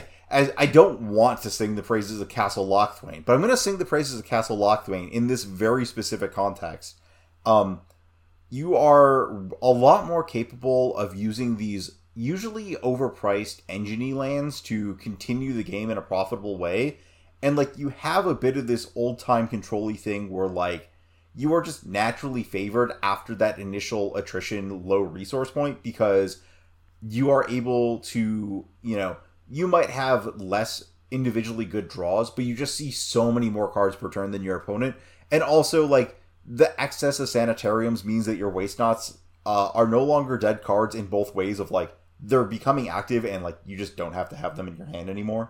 as I don't want to sing the praises of Castle Lochthwain, but I'm going to sing the praises of Castle Lochthwain in this very specific context. Um, you are a lot more capable of using these usually overpriced Enginey lands to continue the game in a profitable way. And, like, you have a bit of this old-time control-y thing where, like, you are just naturally favored after that initial attrition low resource point, because you are able to, you know, you might have less individually good draws, but you just see so many more cards per turn than your opponent. And also, like, the excess of Sanitariums means that your Waste Knots uh, are no longer dead cards in both ways of, like, they're becoming active and, like, you just don't have to have them in your hand anymore.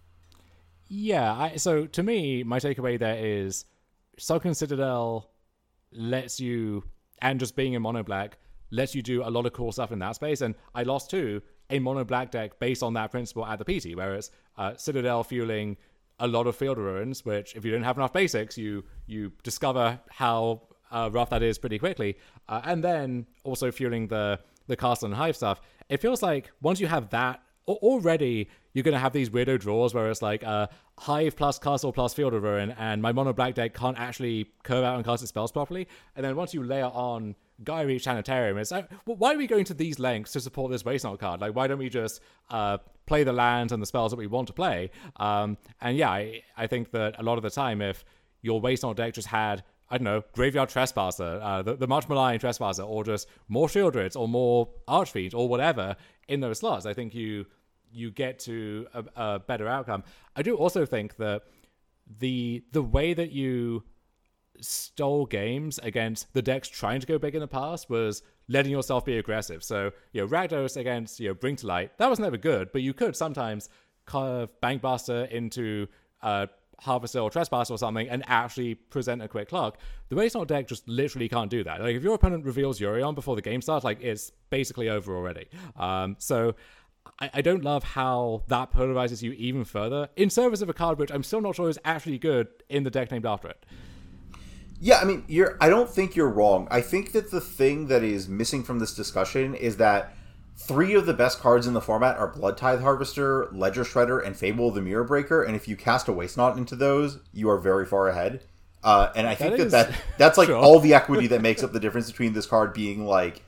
Yeah, I, so to me, my takeaway there is Sulcan Citadel lets you, and just being in mono black, lets you do a lot of cool stuff in that space. And I lost to a mono black deck based on that principle at the P T, where it's uh, Citadel fueling a lot of Field Ruins, which if you don't have enough basics, you you discover how uh, rough that is pretty quickly. Uh, and then also fueling the, the Castle and Hive stuff. It feels like once you have that, already you're going to have these weirdo draws where it's like uh, Hive plus Castle plus Field of Ruin, and my mono black deck can't actually curve out and cast its spells properly. And then once you layer on Gaia Reach Sanitarium, it's like, well, why are we going to these lengths to support this Waste Knot card? Like, why don't we just uh, play the lands and the spells that we want to play? Um, and yeah, I, I think that a lot of the time, if your Waste Knot deck just had, I don't know, Graveyard Trespasser, uh, the, the much maligned Trespasser, or just more Shieldreds, or more Archfiend, or whatever in those slots, I think you you get to a, a better outcome. I do also think that the the way that you stole games against the decks trying to go big in the past was letting yourself be aggressive. So, you know, Rakdos against, you know, Bring to Light, that was never good, but you could sometimes carve Bankbuster into uh, Harvester or Trespasser or something and actually present a quick clock. The Waste Knot deck just literally can't do that. Like, if your opponent reveals Yorion before the game starts, like, it's basically over already. Um, so I, I don't love how that polarizes you even further in service of a card which I'm still not sure is actually good in the deck named after it. Yeah, I mean, you're. I don't think you're wrong. I think that the thing that is missing from this discussion is that three of the best cards in the format are Blood Tithe Harvester, Ledger Shredder, and Fable of the Mirror Breaker, and if you cast a Waste Knot into those, you are very far ahead. Uh, and I think that, that, that that's like sure. all the equity that makes up the difference between this card being like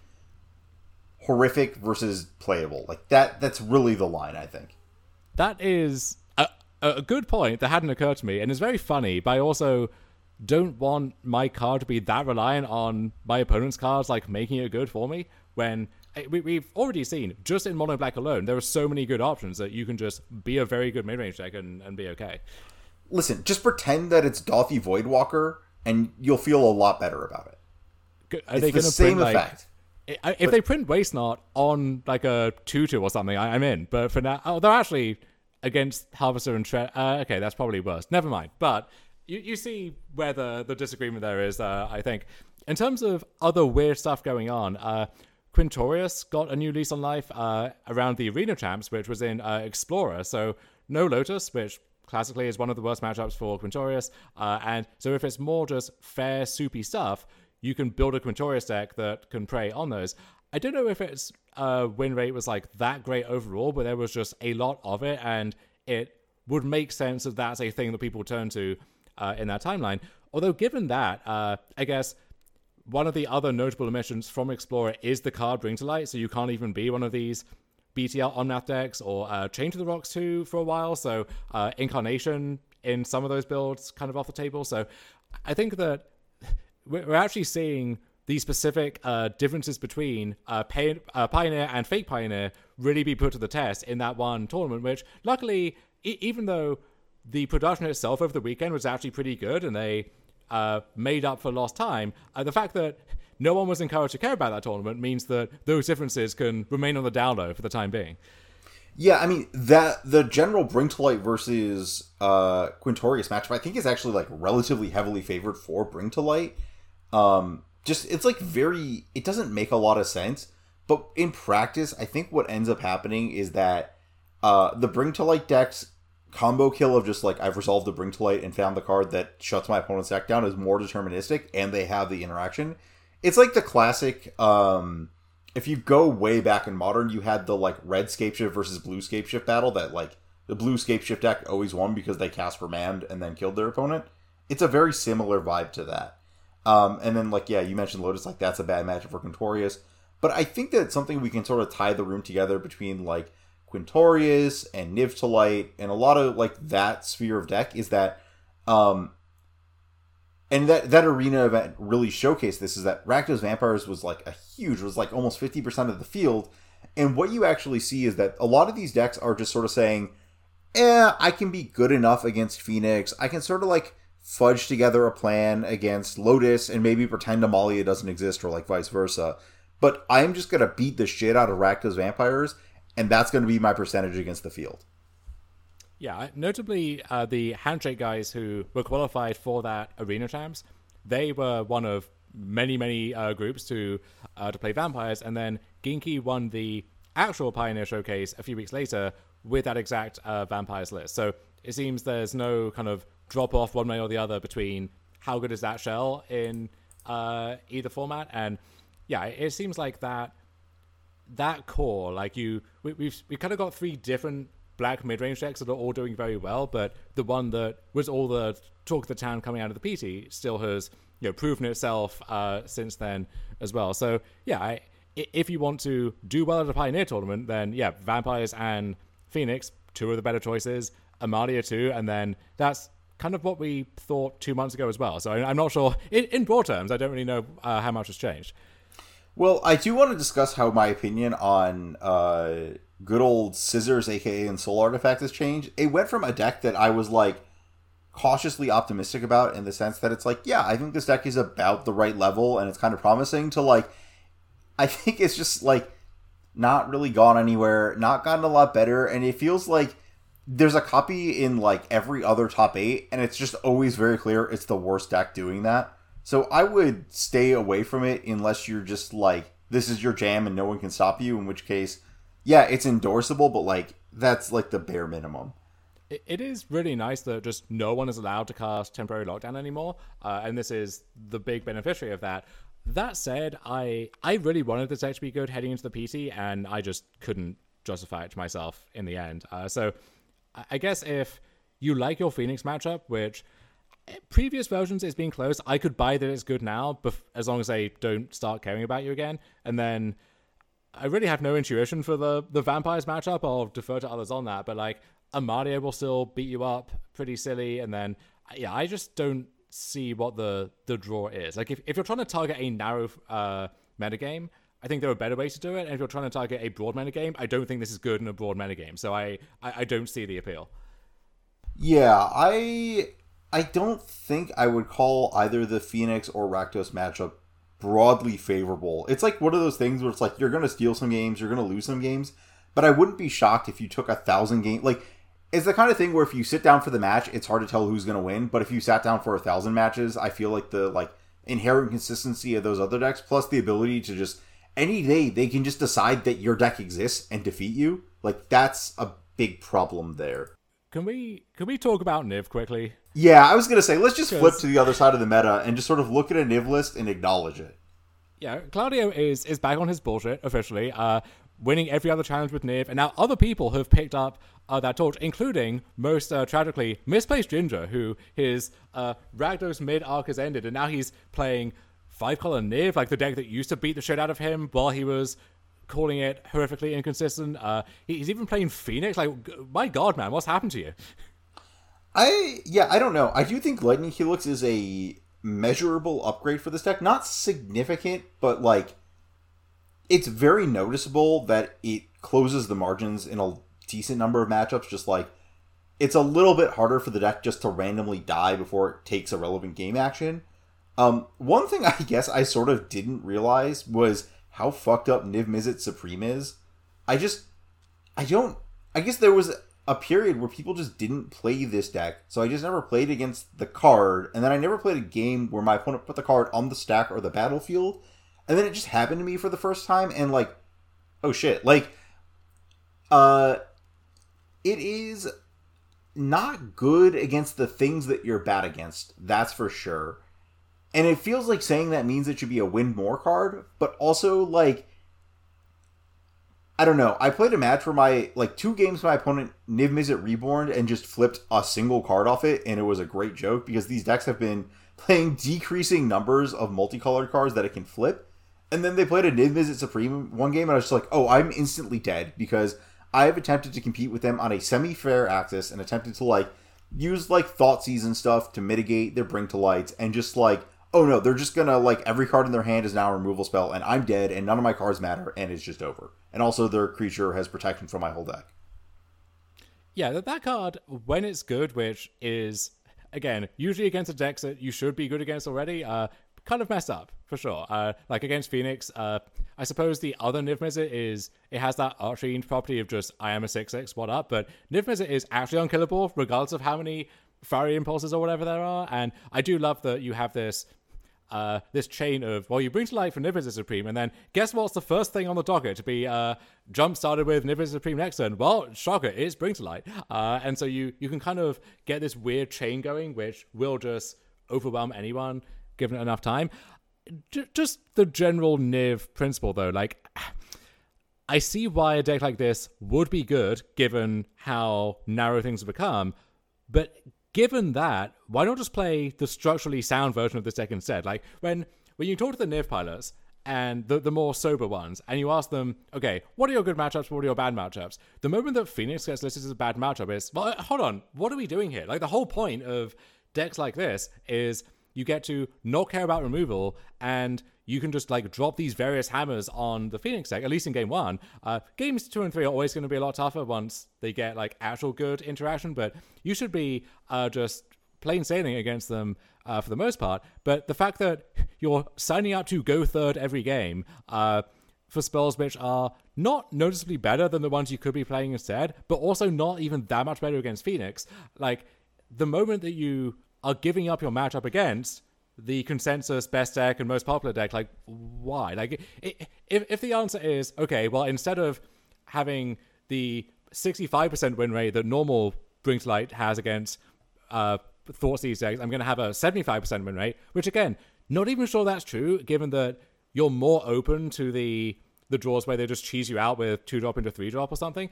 horrific versus playable. Like that that's really the line, I think. That is a, a good point that hadn't occurred to me, and it's very funny, but I also don't want my card to be that reliant on my opponent's cards like making it good for me, when we, we've already seen just in mono black alone there are so many good options that you can just be a very good mid-range deck and, and be okay. Listen, just pretend that it's Dauthi Voidwalker and you'll feel a lot better about it. Are it's they the gonna same print, effect. Like, if but, they print Waste Knot on like a two two or something, I, I'm in. But for now, oh, they're actually against Harvester and Shred. Uh, okay, that's probably worse. Never mind. But You you see where the, the disagreement there is, uh, I think. In terms of other weird stuff going on, uh, Quintorius got a new lease on life uh, around the Arena Champs, which was in uh, Explorer. So no Lotus, which classically is one of the worst matchups for Quintorius. Uh, and so if it's more just fair, soupy stuff, you can build a Quintorius deck that can prey on those. I don't know if its uh, win rate was like that great overall, but there was just a lot of it, and it would make sense that that's a thing that people turn to Uh, in that timeline. Although given that, uh, I guess one of the other notable omissions from Explorer is the card Bring to Light, so you can't even be one of these B T L on-math decks, or uh, Chain to the Rocks too for a while, so uh, Incarnation in some of those builds kind of off the table. So I think that we're actually seeing these specific uh, differences between uh, pay- uh, Pioneer and Fake Pioneer really be put to the test in that one tournament, which luckily, e- even though the production itself over the weekend was actually pretty good, and they uh, made up for lost time. Uh, the fact that no one was encouraged to care about that tournament means that those differences can remain on the down low for the time being. Yeah, I mean, that the general Bring to Light versus uh, Quintorius matchup, I think, is actually like relatively heavily favored for Bring to Light. Um, just it's like very, it doesn't make a lot of sense, but in practice, I think what ends up happening is that uh, the Bring to Light decks combo kill of just like I've resolved the Bring to Light and found the card that shuts my opponent's deck down is more deterministic, and they have the interaction. It's like the classic, um, if you go way back in Modern, you had the like red Scapeshift versus blue Scapeshift battle that like the blue Scapeshift deck always won because they cast Remand and then killed their opponent. It's a very similar vibe to that. Um, and then like, yeah, you mentioned Lotus, like that's a bad matchup for Quintorius. But I think that it's something we can sort of tie the room together between like Quintorius and Niv to Light and a lot of like that sphere of deck is that um and that that arena event really showcased this, is that Rakdos Vampires was like a huge was like almost fifty percent of the field, and what you actually see is that a lot of these decks are just sort of saying, eh, I can be good enough against Phoenix. I can sort of like fudge together a plan against Lotus and maybe pretend Amalia doesn't exist or like vice versa. But I'm just going to beat the shit out of Rakdos Vampires, and that's going to be my percentage against the field. Yeah, notably, uh, the Handshake guys who were qualified for that Arena Champs, they were one of many, many uh, groups to uh, to play Vampires, and then Ginky won the actual Pioneer Showcase a few weeks later with that exact uh, Vampires list. So it seems there's no kind of drop-off one way or the other between how good is that shell in uh, either format, and yeah, it seems like that that core, like you, we, we've we kind of got three different black mid-range decks that are all doing very well, but the one that was all the talk of the town coming out of the P T still has, you know, proven itself uh, since then as well. So yeah, I, if you want to do well at a Pioneer tournament, then yeah, Vampires and Phoenix, two of the better choices, Amalia too, and then that's kind of what we thought two months ago as well. So I'm not sure, in, in broad terms, I don't really know uh, how much has changed. Well, I do want to discuss how my opinion on uh, good old Scissors, aka and Soul Artifact, has changed. It went from a deck that I was like cautiously optimistic about in the sense that it's like, yeah, I think this deck is about the right level and it's kind of promising, to like, I think it's just like not really gone anywhere, not gotten a lot better, and it feels like there's a copy in like every other top eight, and it's just always very clear it's the worst deck doing that. So I would stay away from it unless you're just like, this is your jam and no one can stop you, in which case, yeah, it's endorsable, but like, that's like the bare minimum. It is really nice that just no one is allowed to cast Temporary Lockdown anymore, uh, and this is the big beneficiary of that. That said, I I really wanted this deck to be good heading into the P T, and I just couldn't justify it to myself in the end. Uh, so I guess if you like your Phoenix matchup, which previous versions is being close, I could buy that it's good now, bef- as long as they don't start caring about you again. And then I really have no intuition for the, the Vampires matchup. I'll defer to others on that. But like, Amalia will still beat you up pretty silly. And then, yeah, I just don't see what the, the draw is. Like, if, if you're trying to target a narrow uh, metagame, I think there are better ways to do it. And if you're trying to target a broad metagame, I don't think this is good in a broad metagame. So I, I, I don't see the appeal. Yeah, I... I don't think I would call either the Phoenix or Rakdos matchup broadly favorable. It's like one of those things where it's like, you're going to steal some games, you're going to lose some games, but I wouldn't be shocked if you took a thousand games. Like, it's the kind of thing where if you sit down for the match, it's hard to tell who's going to win, but if you sat down for a thousand matches, I feel like the like inherent consistency of those other decks, plus the ability to just, any day, they can just decide that your deck exists and defeat you. Like, that's a big problem there. Can we can we talk about Niv quickly? Yeah, I was going to say, let's just flip to the other side of the meta and just sort of look at a Niv list and acknowledge it. Yeah, Claudio is is back on his bullshit, officially, uh, winning every other challenge with Niv, and now other people have picked up uh, that torch, including, most uh, tragically, Misplaced Ginger, who his uh, Rakdos mid-arc has ended, and now he's playing five-color Niv, like the deck that used to beat the shit out of him while he was calling it horrifically inconsistent. Uh, he's even playing Phoenix. Like, my God, man, what's happened to you? I, yeah, I don't know. I do think Lightning Helix is a measurable upgrade for this deck. Not significant, but, like, it's very noticeable that it closes the margins in a decent number of matchups. Just, like, it's a little bit harder for the deck just to randomly die before it takes a relevant game action. Um, one thing I guess I sort of didn't realize was how fucked up Niv Mizzet Supreme is. I just, I don't, I guess there was a period where people just didn't play this deck, so I just never played against the card, and then I never played a game where my opponent put the card on the stack or the battlefield, and then it just happened to me for the first time, and like, oh shit, like, uh, it is not good against the things that you're bad against, that's for sure. And it feels like saying that means it should be a win more card, but also, like, I don't know. I played a match where my, like, two games my opponent Niv Mizzet Reborn and just flipped a single card off it, and it was a great joke, because these decks have been playing decreasing numbers of multicolored cards that it can flip. And then they played a Niv Mizzet Supreme one game, and I was just like, oh, I'm instantly dead, because I have attempted to compete with them on a semi-fair axis, and attempted to, like, use, like, Thoughtseize and stuff to mitigate their Bring to Lights, and just, like, oh no, they're just gonna, like, every card in their hand is now a removal spell, and I'm dead, and none of my cards matter, and it's just over. And also their creature has protection from my whole deck. Yeah, that, that card, when it's good, which is, again, usually against a deck that you should be good against already, uh, kind of messed up, for sure. Uh, like against Phoenix, uh, I suppose the other Niv Mizzet is, it has that Archfiend property of just, I am a six six, what up? But Niv Mizzet is actually unkillable, regardless of how many Fiery Impulses or whatever there are. And I do love that you have this Uh, this chain of, well, you bring to light for Niv Mizzet Supreme, and then guess what's the first thing on the docket to be uh, jump started with Niv Mizzet Supreme next turn? Well, shocker, it's bring to light. Uh, and so you, you can kind of get this weird chain going, which will just overwhelm anyone given it enough time. J- just the general Niv principle, though, like, I see why a deck like this would be good given how narrow things have become, but given that, why not just play the structurally sound version of this deck instead? Like, when when you talk to the Niv pilots, and the, the more sober ones, and you ask them, okay, what are your good matchups, what are your bad matchups? The moment that Phoenix gets listed as a bad matchup is, well, hold on, what are we doing here? Like, the whole point of decks like this is you get to not care about removal, and you can just, like, drop these various hammers on the Phoenix deck, at least in game one. Uh, games two and three are always going to be a lot tougher once they get, like, actual good interaction, but you should be uh, just plain sailing against them uh, for the most part. But the fact that you're signing up to go third every game uh, for spells which are not noticeably better than the ones you could be playing instead, but also not even that much better against Phoenix, like, the moment that you are giving up your matchup against the consensus best deck and most popular deck, like, why? Like, it, if if the answer is, okay, well, instead of having the sixty-five percent win rate that normal Bring to Light has against uh, Thoughtseize decks, I'm going to have a seventy-five percent win rate, which, again, not even sure that's true, given that you're more open to the the draws where they just cheese you out with two drop into three drop or something.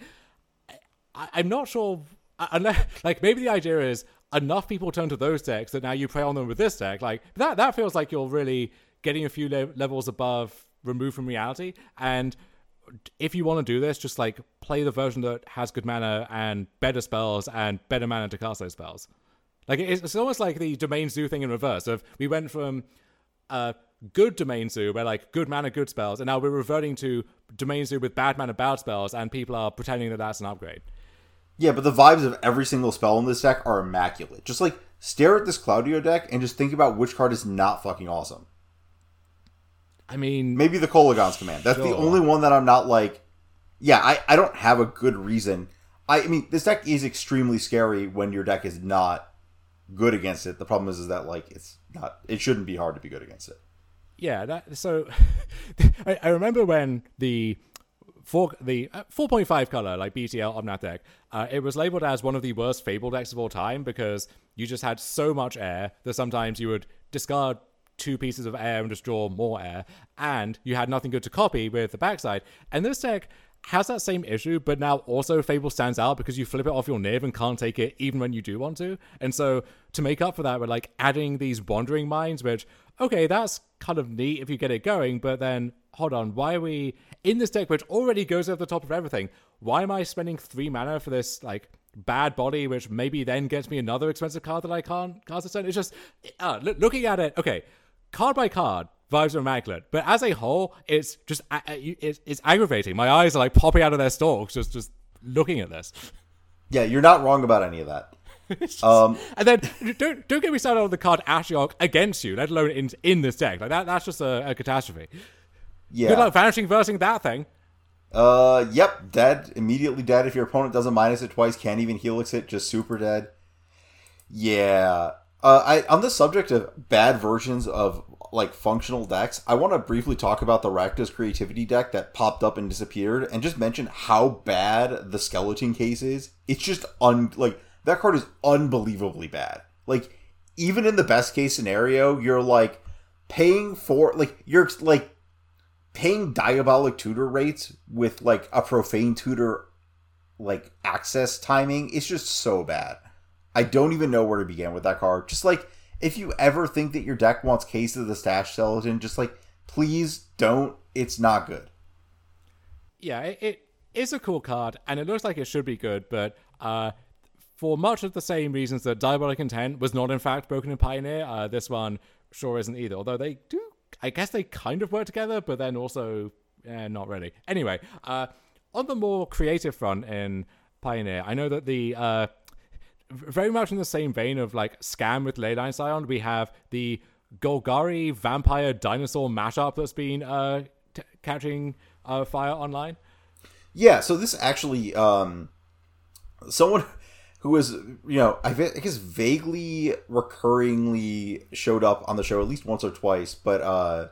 I, I'm not sure, unless, like, maybe the idea is enough people turn to those decks that now you prey on them with this deck. Like, that that feels like you're really getting a few le- levels above removed from reality. And if you want to do this, just, like, play the version that has good mana and better spells and better mana to cast those spells. Like, it's, it's almost like the Domain Zoo thing in reverse. Of we went from uh, good Domain Zoo, where, like, good mana, good spells, and now we're reverting to Domain Zoo with bad mana, bad spells, and people are pretending that that's an upgrade. Yeah, but the vibes of every single spell in this deck are immaculate. Just, like, stare at this Claudio deck and just think about which card is not fucking awesome. I mean, maybe the Kolaghan's Command. That's sure. The only one that I'm not like, yeah, I, I don't have a good reason. I, I mean, this deck is extremely scary when your deck is not good against it. The problem is, is that, like, it's not, it shouldn't be hard to be good against it. Yeah, that, so I, I remember when the Four, the uh, four point five color, like B T L Omnath deck, uh, it was labeled as one of the worst Fable decks of all time because you just had so much air that sometimes you would discard two pieces of air and just draw more air, and you had nothing good to copy with the backside. And this deck has that same issue, but now also Fable stands out because you flip it off your Niv and can't take it even when you do want to. And so to make up for that, we're, like, adding these Wandering Minds, which, okay, that's kind of neat if you get it going, but then, hold on, why are we, in this deck which already goes over the top of everything, why am I spending three mana for this, like, bad body, which maybe then gets me another expensive card that I can't cast a turn? It's just, uh, look, looking at it, okay, card by card, vibes are immaculate, but as a whole, it's just, uh, it's, it's aggravating. My eyes are, like, popping out of their stalks just, just looking at this. Yeah, you're not wrong about any of that. Just, um, and then don't don't get me started on the card Ashiok against you, let alone in in this deck. Like that that's just a, a catastrophe. Yeah. Good luck vanishing versing that thing. Uh yep, dead. Immediately dead if your opponent doesn't minus it twice, can't even helix it, just super dead. Yeah. Uh I on the subject of bad versions of, like, functional decks, I want to briefly talk about the Rakdos Creativity deck that popped up and disappeared and just mention how bad the Skeleton Case is. It's just un like that card is unbelievably bad. Like, even in the best case scenario, you're, like, paying for, like, you're, like, paying Diabolic Tutor rates with, like, a Profane Tutor, like, access timing. It's just so bad. I don't even know where to begin with that card. Just, like, if you ever think that your deck wants Case of the Stash Skeleton, just, like, please don't. It's not good. Yeah, it, it is a cool card, and it looks like it should be good, but, uh, for much of the same reasons that Diabolic Intent was not, in fact, broken in Pioneer, uh, this one sure isn't either. Although they do, I guess they kind of work together, but then also, eh, not really. Anyway, uh, on the more creative front in Pioneer, I know that the uh, very much in the same vein of like Scam with Leyline Scion, we have the Golgari Vampire Dinosaur mashup that's been uh, t- catching uh, fire online. Yeah, so this actually, um, someone who was, you know, I guess vaguely, recurringly showed up on the show at least once or twice, but uh,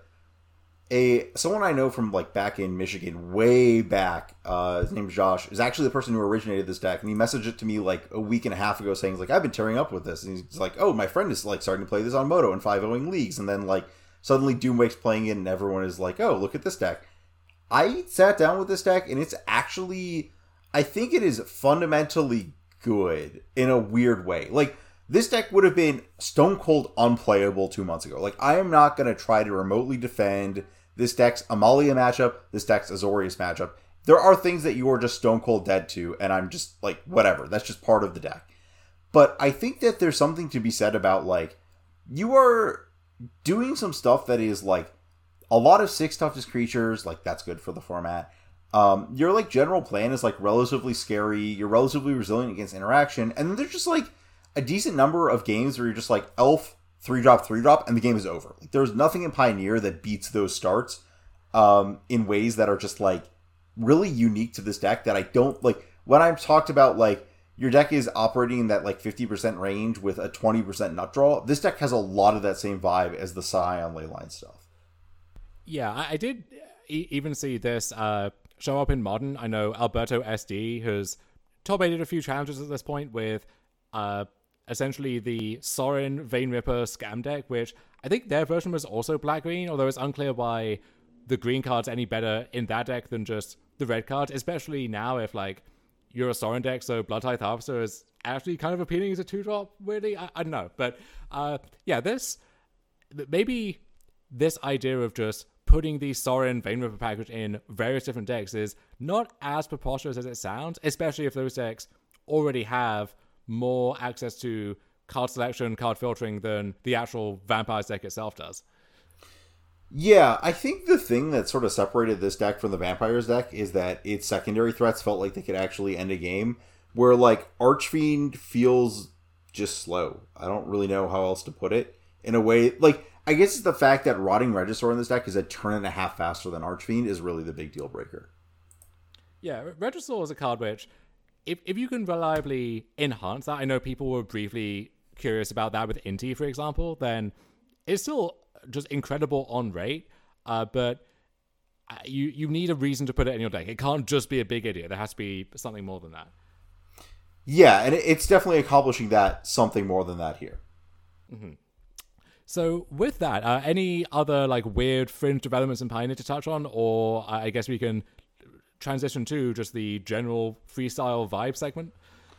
a someone I know from like back in Michigan, way back, uh, his name's Josh, is actually the person who originated this deck, and he messaged it to me like a week and a half ago saying, he's like, I've been tearing up with this, and he's like, oh, my friend is like starting to play this on Moto in five-ohing leagues, and then like suddenly Doomwake's playing it, and everyone is like, oh, look at this deck. I sat down with this deck, and it's actually, I think it is fundamentally good in a weird way. Like, this deck would have been stone cold unplayable two months ago. Like, I am not going to try to remotely defend this deck's Amalia matchup, this deck's Azorius matchup. There are things that you are just stone cold dead to, and I'm just like, whatever. That's just part of the deck. But I think that there's something to be said about, like, you are doing some stuff that is, like, a lot of six toughest creatures, like, that's good for the format. Um, your, like, general plan is, like, relatively scary. You're relatively resilient against interaction. And then there's just, like, a decent number of games where you're just, like, elf, three drop, three drop, and the game is over. Like, there's nothing in Pioneer that beats those starts um, in ways that are just, like, really unique to this deck that I don't, like, when I've talked about, like, your deck is operating in that, like, fifty percent range with a twenty percent nut draw, this deck has a lot of that same vibe as the Scion Leyline stuff. Yeah, I, I did e- even see this uh, show up in Modern. I know Alberto S D has top-aided a few challenges at this point with uh, essentially the Sorin Vein Ripper Scam deck, which I think their version was also black-green, although it's unclear why the green card's any better in that deck than just the red card, especially now if, like, you're a Sorin deck, so Blood Tithe Harvester is actually kind of appealing as a two-drop, weirdly. I, I don't know. But, uh, yeah, this... Maybe this idea of just putting the Sorin Vein Ripper package in various different decks is not as preposterous as it sounds, especially if those decks already have more access to card selection, card filtering than the actual Vampires deck itself does. Yeah, I think the thing that sort of separated this deck from the Vampires deck is that its secondary threats felt like they could actually end a game, where, like, Archfiend feels just slow. I don't really know how else to put it. In a way, like, I guess it's the fact that Rotting Regisaur in this deck is a turn and a half faster than Archfiend is really the big deal breaker. Yeah, Regisaur is a card which, if if you can reliably enhance that, I know people were briefly curious about that with Inti, for example, then it's still just incredible on rate, uh, but you, you need a reason to put it in your deck. It can't just be a big idiot. There has to be something more than that. Yeah, and it's definitely accomplishing that something more than that here. Mm-hmm. So with that, uh, any other like weird fringe developments in Pioneer to touch on, or I guess we can transition to just the general freestyle vibe segment?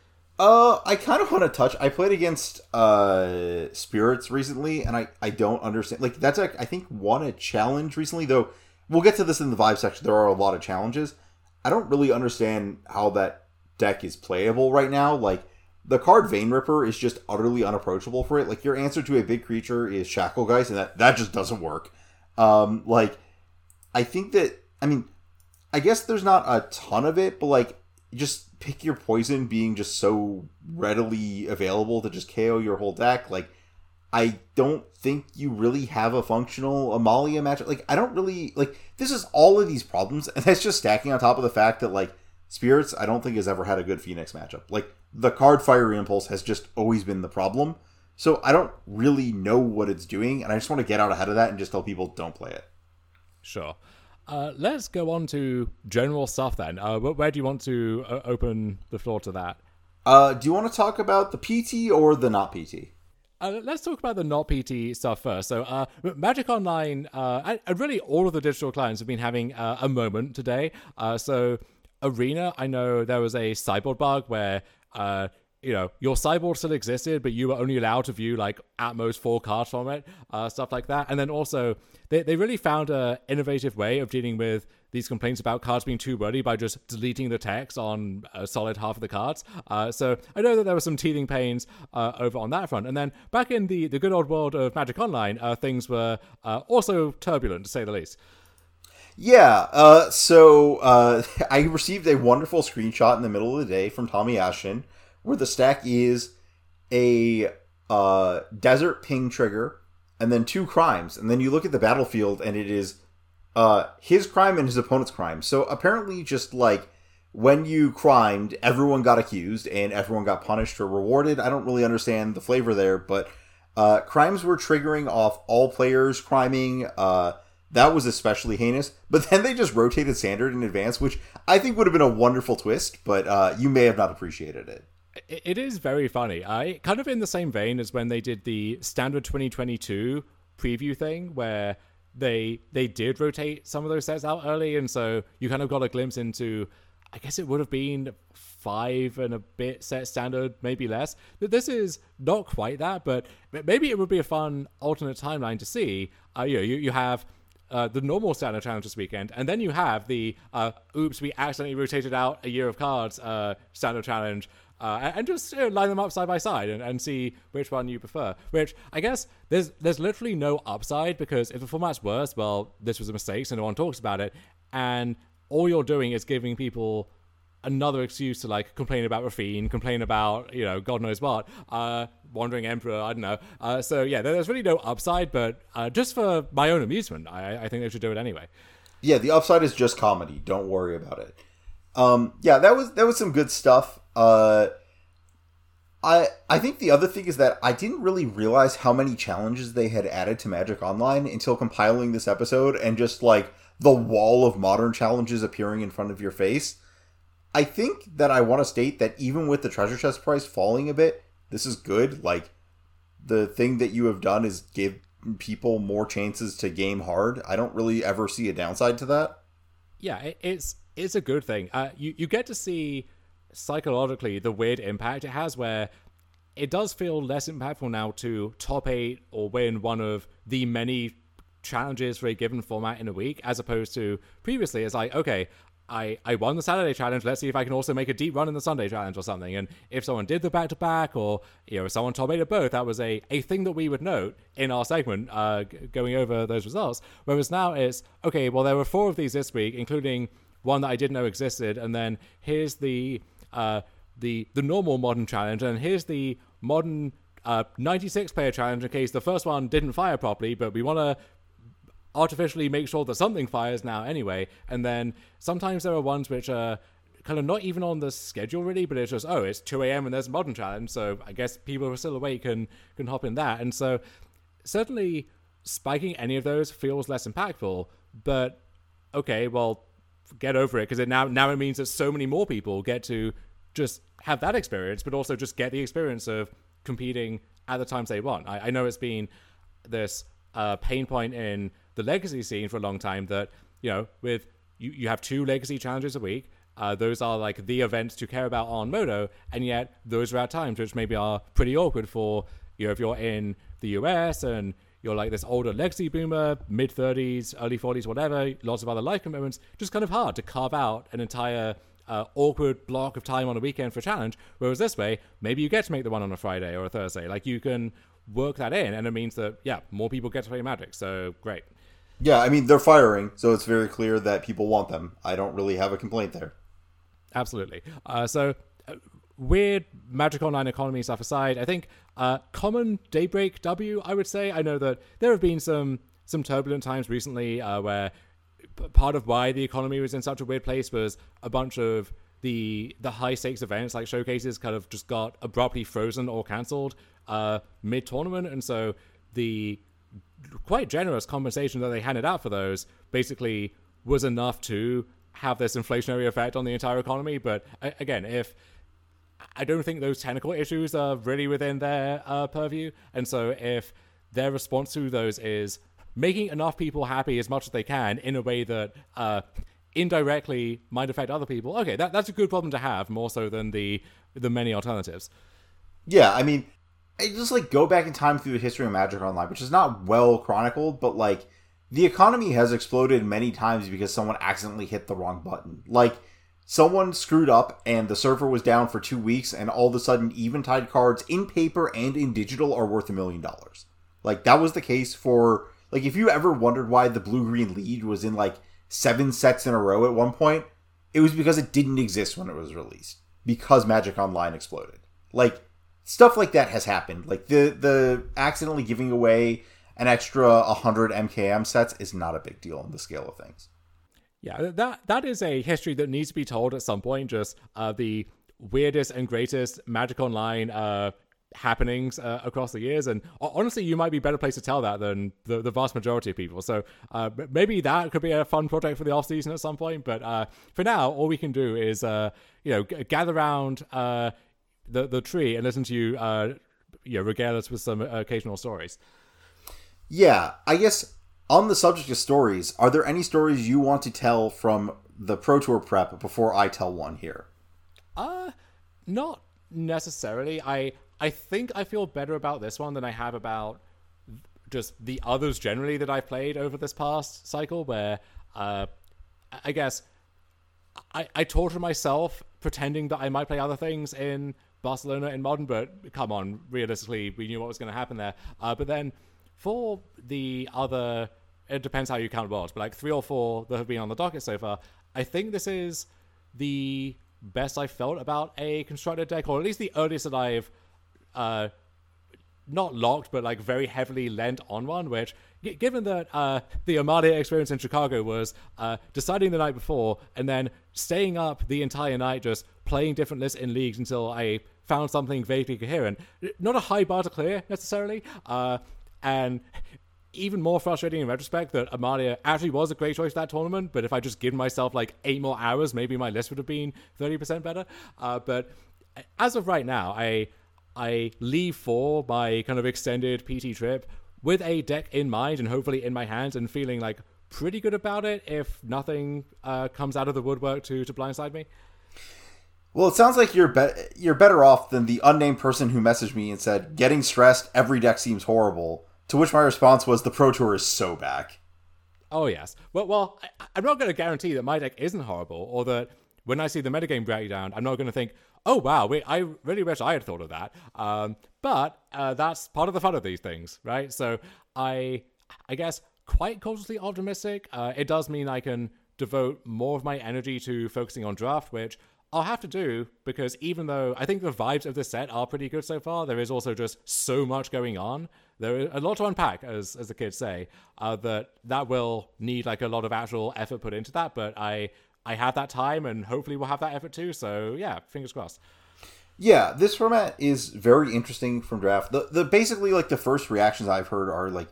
Uh, I kind of want to touch. I played against uh Spirits recently, and I, I don't understand. Like, that's like I think won a challenge recently, though. We'll get to this in the vibe section. There are a lot of challenges. I don't really understand how that deck is playable right now. Like, the card Vein Ripper is just utterly unapproachable for it. Like, your answer to a big creature is Shacklegeist, and that, that just doesn't work. Um, like, I think that, I mean, I guess there's not a ton of it, but, like, just pick your poison being just so readily available to just K O your whole deck. Like, I don't think you really have a functional Amalia matchup. Like, I don't really, like, this is all of these problems, and that's just stacking on top of the fact that, like, Spirits, I don't think has ever had a good Phoenix matchup. Like, the card Fiery Impulse has just always been the problem. So I don't really know what it's doing, and I just want to get out ahead of that and just tell people don't play it. Sure. Uh, let's go on to general stuff then. Uh, where do you want to uh, open the floor to that? Uh, do you want to talk about the P T or the not P T? Uh, let's talk about the not P T stuff first. So, uh, Magic Online, uh, and, and really all of the digital clients have been having uh, a moment today. Uh, so, Arena, I know there was a sideboard bug where, uh, you know, your sideboard still existed, but you were only allowed to view, like, at most four cards from it, uh, stuff like that. And then also, they, they really found an innovative way of dealing with these complaints about cards being too wordy by just deleting the text on a solid half of the cards. Uh, so I know that there were some teething pains uh, over on that front. And then back in the, the good old world of Magic Online, uh, things were uh, also turbulent, to say the least. Yeah, uh, so uh, I received a wonderful screenshot in the middle of the day from Tommy Ashton where the stack is a uh, desert ping trigger and then two crimes. And then you look at the battlefield and it is uh, his crime and his opponent's crime. So apparently just like when you crimed, everyone got accused and everyone got punished or rewarded. I don't really understand the flavor there, but uh, crimes were triggering off all players criming. Uh, that was especially heinous. But then they just rotated standard in advance, which I think would have been a wonderful twist, but uh, you may have not appreciated it. It is very funny. I kind of in the same vein as when they did the standard twenty twenty-two preview thing where they they did rotate some of those sets out early, and so you kind of got a glimpse into, I guess it would have been five and a bit set standard, maybe less. This is not quite that, but maybe it would be a fun alternate timeline to see. Uh, you know, you, you have uh, the normal standard challenge this weekend, and then you have the uh, oops, we accidentally rotated out a year of cards uh, standard challenge. Uh, and just you know, line them up side by side and, and see which one you prefer. Which, I guess, there's there's literally no upside, because if the format's worse, well, this was a mistake, so no one talks about it. And all you're doing is giving people another excuse to, like, complain about Rafine, complain about, you know, God knows what, uh, Wandering Emperor, I don't know. Uh, so, yeah, there's really no upside, but uh, just for my own amusement, I, I think they should do it anyway. Yeah, the upside is just comedy. Don't worry about it. Um, yeah, that was that was some good stuff. Uh, I I think the other thing is that I didn't really realize how many challenges they had added to Magic Online until compiling this episode, and just like the wall of modern challenges appearing in front of your face. I think that I want to state that even with the treasure chest price falling a bit, this is good. Like, the thing that you have done is give people more chances to game hard. I don't really ever see a downside to that. Yeah, it, it's it's a good thing. Uh, you, you get to see psychologically the weird impact it has, where it does feel less impactful now to top eight or win one of the many challenges for a given format in a week, as opposed to previously it's like, okay, I, I won the Saturday challenge, let's see if I can also make a deep run in the Sunday challenge or something. And if someone did the back-to-back, or you know, if someone top eighted both, that was a, a thing that we would note in our segment uh, g- going over those results. Whereas now it's, okay, well, there were four of these this week, including one that I didn't know existed, and then here's the uh, the the normal modern challenge, and here's the modern uh, ninety-six player challenge in case the first one didn't fire properly, but we want to artificially make sure that something fires now anyway. And then sometimes there are ones which are kind of not even on the schedule really, but it's just, oh, it's two a.m. and there's a modern challenge, so I guess people who are still awake can, can hop in that. And so certainly spiking any of those feels less impactful, but okay, well, get over it, because it now, now it means that so many more people get to just have that experience, but also just get the experience of competing at the times they want. I, I know it's been this uh, pain point in the legacy scene for a long time that, you know, with you, you have two legacy challenges a week. Uh, those are like the events to care about on Modo, and yet those are at times which maybe are pretty awkward for, you know, if you're in the U S and you're like this older legacy boomer, mid-thirties, early forties, whatever, lots of other life commitments, just kind of hard to carve out an entire uh, awkward block of time on a weekend for a challenge. Whereas this way, maybe you get to make the one on a Friday or a Thursday. Like, you can work that in, and it means that, yeah, more people get to play Magic, so great. Yeah, I mean, they're firing, so it's very clear that people want them. I don't really have a complaint there. Absolutely. Uh, so, uh, weird Magic Online economy stuff aside, I think uh, common Daybreak W, I would say. I know that there have been some some turbulent times recently uh, where p- part of why the economy was in such a weird place was a bunch of the the high stakes events like showcases kind of just got abruptly frozen or cancelled uh, mid tournament, and so the quite generous compensation that they handed out for those basically was enough to have this inflationary effect on the entire economy. But again, if I don't think those technical issues are really within their uh, purview, and so if their response to those is making enough people happy as much as they can in a way that uh, indirectly might affect other people, okay, that, that's a good problem to have, more so than the the many alternatives. Yeah, I mean, I just like go back in time through the history of Magic Online, which is not well chronicled, but like the economy has exploded many times because someone accidentally hit the wrong button. Like, someone screwed up and the server was down for two weeks, and all of a sudden Eventide cards in paper and in digital are worth a million dollars. Like, that was the case for, like, if you ever wondered why the blue-green lead was in like seven sets in a row at one point, it was because it didn't exist when it was released. Because Magic Online exploded. Like, stuff like that has happened. Like, the, the accidentally giving away an extra one hundred M K M sets is not a big deal in the scale of things. Yeah, that that is a history that needs to be told at some point. Just uh, the weirdest and greatest Magic Online uh, happenings uh, across the years. And honestly, you might be better placed to tell that than the, the vast majority of people. So uh, maybe that could be a fun project for the off season at some point. But uh, for now, all we can do is uh, you know g- gather around uh, the the tree and listen to you uh, you know regale us with some occasional stories. Yeah, I guess on the subject of stories, are there any stories you want to tell from the Pro Tour prep before I tell one here? Uh, not necessarily. I I think I feel better about this one than I have about just the others generally that I've played over this past cycle, where uh, I guess I, I torture myself pretending that I might play other things in Barcelona in Modern, but come on, realistically, we knew what was going to happen there. Uh, but then for the other, it depends how you count worlds, but like three or four that have been on the docket so far, I think this is the best I've felt about a constructed deck, or at least the earliest that I've uh, not locked, but like very heavily lent on one, which, g- given that uh, the Amalia experience in Chicago was uh, deciding the night before and then staying up the entire night just playing different lists in leagues until I found something vaguely coherent. Not a high bar to clear, necessarily, uh, and even more frustrating in retrospect that Amalia actually was a great choice for that tournament, but if I just given myself like eight more hours, maybe my list would have been thirty percent better. Uh, but as of right now, I I leave for my kind of extended P T trip with a deck in mind and hopefully in my hands and feeling like pretty good about it if nothing uh, comes out of the woodwork to, to blindside me. Well, it sounds like you're be- you're better off than the unnamed person who messaged me and said, getting stressed, every deck seems horrible. To which my response was, the Pro Tour is so back. Oh, yes. Well, well I, I'm not going to guarantee that my deck isn't horrible, or that when I see the metagame breakdown, I'm not going to think, oh, wow, wait, I really wish I had thought of that. Um, but uh, that's part of the fun of these things, right? So I, I guess, quite cautiously optimistic. Uh, it does mean I can devote more of my energy to focusing on draft, which I'll have to do, because even though I think the vibes of this set are pretty good so far, there is also just so much going on. There is a lot to unpack, as as the kids say, uh, that that will need like a lot of actual effort put into that. But I I have that time, and hopefully we'll have that effort too. So yeah, fingers crossed. Yeah, this format is very interesting from draft. The the basically like the first reactions I've heard are like,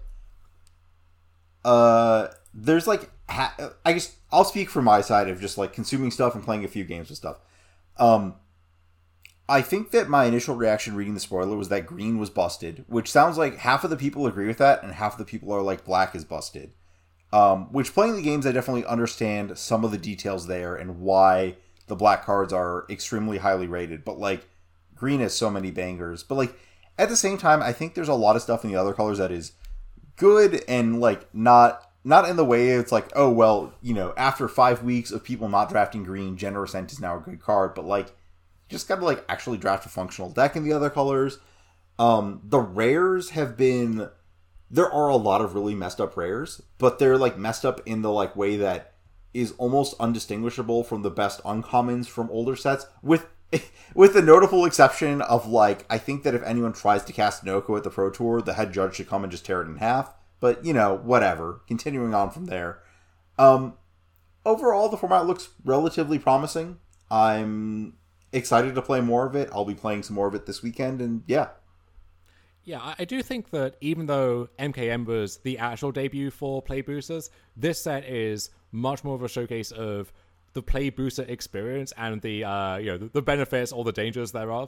uh, there's like ha- I guess I'll speak from my side of just like consuming stuff and playing a few games and stuff. Um, I think that my initial reaction reading the spoiler was that green was busted, which sounds like half of the people agree with that and half of the people are like black is busted. Um, which playing the games, I definitely understand some of the details there and why the black cards are extremely highly rated, but like green has so many bangers. But like at the same time, I think there's a lot of stuff in the other colors that is good and like not not in the way it's like, oh well, you know, after five weeks of people not drafting green, Generous Ent is now a good card, but like just gotta like actually draft a functional deck in the other colors. Um, the rares have been, there are a lot of really messed up rares, but they're like messed up in the like way that is almost undistinguishable from the best uncommons from older sets, with with the notable exception of like, I think that if anyone tries to cast Noko at the Pro Tour, the head judge should come and just tear it in half. But, you know, whatever. Continuing on from there. Um, overall, the format looks relatively promising. I'm excited to play more of it. I'll be playing some more of it this weekend, and yeah. Yeah, I do think that even though M K M was the actual debut for Play Boosters, this set is much more of a showcase of the Play Booster experience and the uh, you know the, the benefits or the dangers thereof.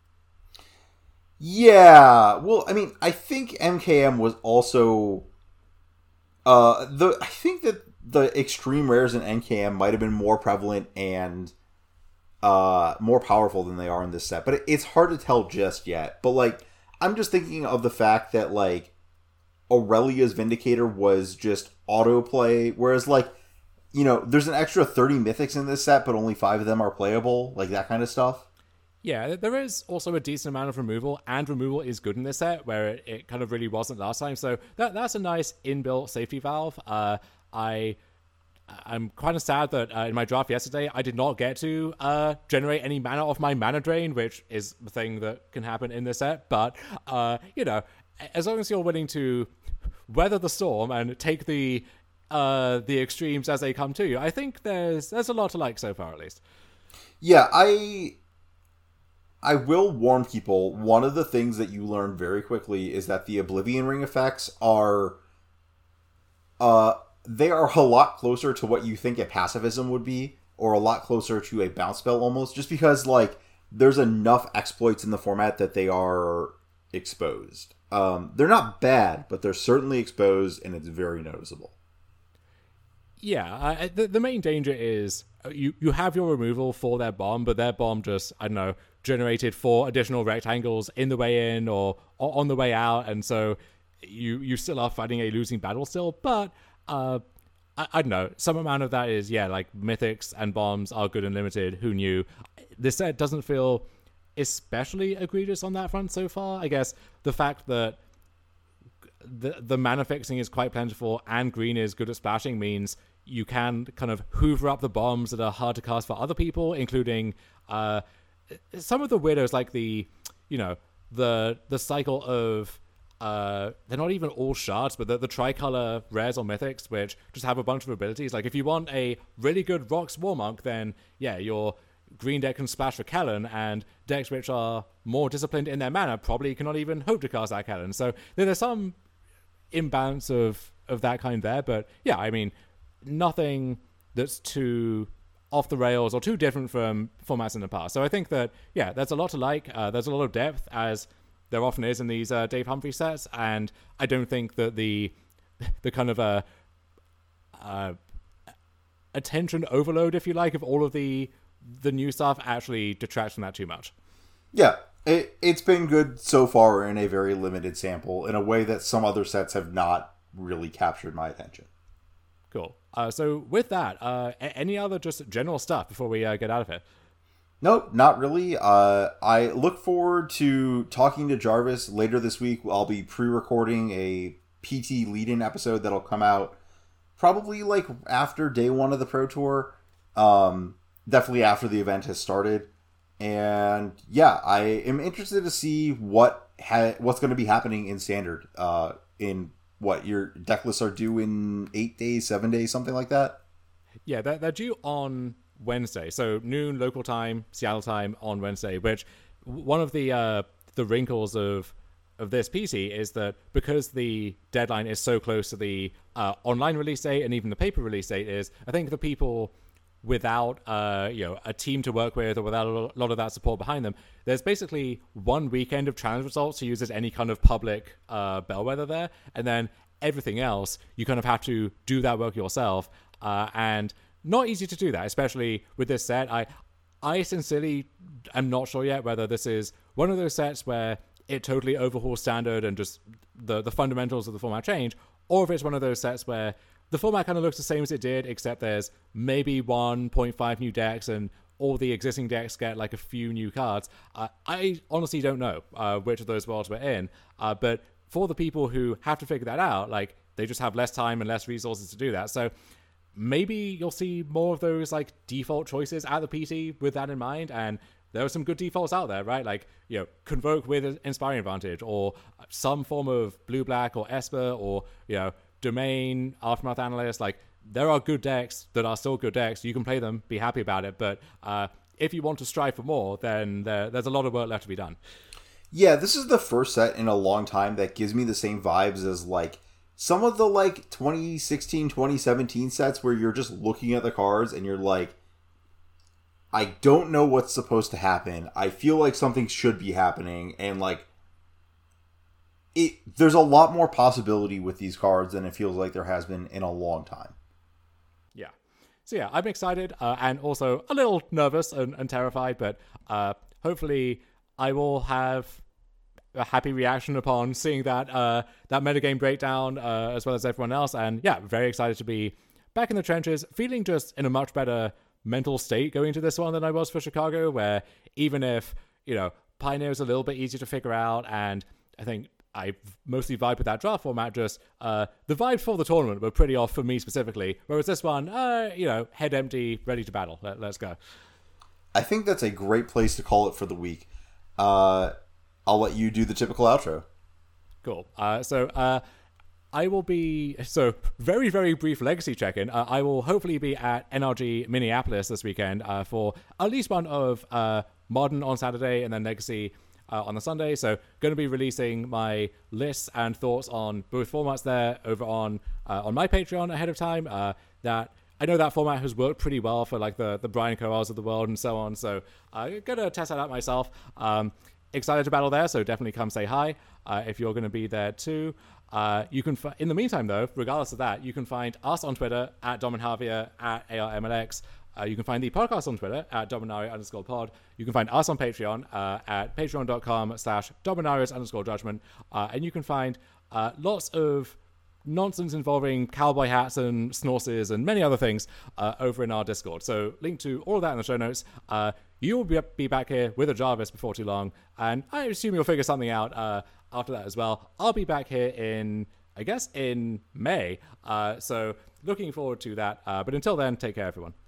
Yeah, well, I mean, I think M K M was also uh the I think that the extreme rares in M K M might have been more prevalent and uh more powerful than they are in this set, but it, it's hard to tell just yet. But like, I'm just thinking of the fact that like Aurelia's Vindicator was just autoplay, whereas like, you know, there's an extra thirty mythics in this set, but only five of them are playable, like that kind of stuff. Yeah, there is also a decent amount of removal, and removal is good in this set, where it, it kind of really wasn't last time. So that that's a nice inbuilt safety valve. Uh, I I'm kind of sad that uh, in my draft yesterday, I did not get to uh, generate any mana off my mana drain, which is the thing that can happen in this set. But, uh, you know, as long as you're willing to weather the storm and take the uh, the extremes as they come to you, I think there's there's a lot to like so far, at least. Yeah, I I will warn people, one of the things that you learn very quickly is that the Oblivion Ring effects are uh they are a lot closer to what you think a pacifism would be, or a lot closer to a bounce spell almost, just because like there's enough exploits in the format that they are exposed. Um, they're not bad, but they're certainly exposed, and it's very noticeable. Yeah, I, the, the main danger is you, you have your removal for their bomb, but their bomb just, I don't know, generated four additional rectangles in the way in or, or on the way out, and so you you still are fighting a losing battle still, but uh, I, I don't know, some amount of that is, yeah, like mythics and bombs are good and limited, who knew? This set doesn't feel especially egregious on that front so far. I guess the fact that the the mana fixing is quite plentiful and green is good at splashing means you can kind of hoover up the bombs that are hard to cast for other people, including uh, some of the weirdos, like the, you know, the the cycle of uh, they're not even all shards, but the, the tricolor rares or mythics, which just have a bunch of abilities. Like if you want a really good Rox Warmonk, then yeah, your green deck can splash for Kellen, and decks which are more disciplined in their mana probably cannot even hope to cast that Kellen. So there's some imbalance of, of that kind there, but yeah, I mean, nothing that's too off the rails or too different from formats in the past. So I think that, yeah, there's a lot to like. Uh, there's a lot of depth, as there often is in these uh, Dave Humphrey sets, and I don't think that the the kind of uh, uh, attention overload, if you like, of all of the the new stuff actually detracts from that too much. Yeah, it, it's been good so far in a very limited sample, in a way that some other sets have not really captured my attention. Cool. Uh, so with that, uh, a- any other just general stuff before we uh, get out of here? No, not really. Uh, I look forward to talking to Jarvis later this week. I'll be pre-recording a P T lead-in episode that'll come out probably like after day one of the Pro Tour. Um, definitely after the event has started. And yeah, I am interested to see what ha- what's going to be happening in Standard. Uh, in what, your deck lists are due in eight days, seven days, something like that? Yeah, they're, they're due on Wednesday, so noon local time, Seattle time on Wednesday. Which one of the uh, the wrinkles of of this P C is that because the deadline is so close to the uh, online release date and even the paper release date is, I think the people without uh, you know, a team to work with or without a lot of that support behind them, there's basically one weekend of challenge results to use as any kind of public uh, bellwether there, and then everything else you kind of have to do that work yourself, uh, and not easy to do that, especially with this set. I I sincerely am not sure yet whether this is one of those sets where it totally overhauls Standard and just the, the fundamentals of the format change, or if it's one of those sets where the format kind of looks the same as it did, except there's maybe one point five new decks and all the existing decks get like a few new cards. Uh, I honestly don't know uh, which of those worlds we're in, uh, but for the people who have to figure that out, like, they just have less time and less resources to do that. So maybe you'll see more of those like default choices at the P T with that in mind, and there are some good defaults out there, right? Like, you know, Convoke with Inspiring Advantage, or some form of blue-black or Esper, or, you know, Domain, Aftermath Analyst. Like, there are good decks that are still good decks. You can play them, be happy about it, but uh, if you want to strive for more, then there, there's a lot of work left to be done. Yeah, this is the first set in a long time that gives me the same vibes as, like, some of the, like, twenty sixteen, twenty seventeen sets where you're just looking at the cards and you're like, I don't know what's supposed to happen. I feel like something should be happening, and, like, it. There's a lot more possibility with these cards than it feels like there has been in a long time. Yeah. So, yeah, I'm excited uh, and also a little nervous and, and terrified, but uh, hopefully I will have a happy reaction upon seeing that uh, that metagame breakdown uh, as well as everyone else. And, yeah, very excited to be back in the trenches, feeling just in a much better mental state going into this one than I was for Chicago, where even if, you know, Pioneer is a little bit easier to figure out, and I think I mostly vibe with that draft format. Just uh, the vibes for the tournament were pretty off for me specifically. Whereas this one, uh, you know, head empty, ready to battle. Let, let's go. I think that's a great place to call it for the week. Uh, I'll let you do the typical outro. Cool. Uh, so uh, I will be, so very, very brief legacy check-in. Uh, I will hopefully be at N R G Minneapolis this weekend uh, for at least one of uh, Modern on Saturday and then Legacy uh, on the Sunday. So going to be releasing my lists and thoughts on both formats there over on uh, on my Patreon ahead of time. Uh, that I know that format has worked pretty well for like the, the Brian Corrals of the world and so on. So I'm going to test that out myself. Um, excited to battle there, so definitely come say hi uh, if you're going to be there too. Uh, you can, f- in the meantime, though, regardless of that, you can find us on Twitter at Dominavia at A R M L X. Uh, you can find the podcast on Twitter at Dominaria underscore pod. You can find us on Patreon uh, at patreon.com slash Dominarius underscore judgment. Uh, and you can find uh, lots of nonsense involving cowboy hats and snorses and many other things uh, over in our Discord. So link to all of that in the show notes. Uh, you will be, be back here with a Jarvis before too long. And I assume you'll figure something out uh, after that as well. I'll be back here in, I guess, in May. Uh, so looking forward to that. Uh, but until then, take care, everyone.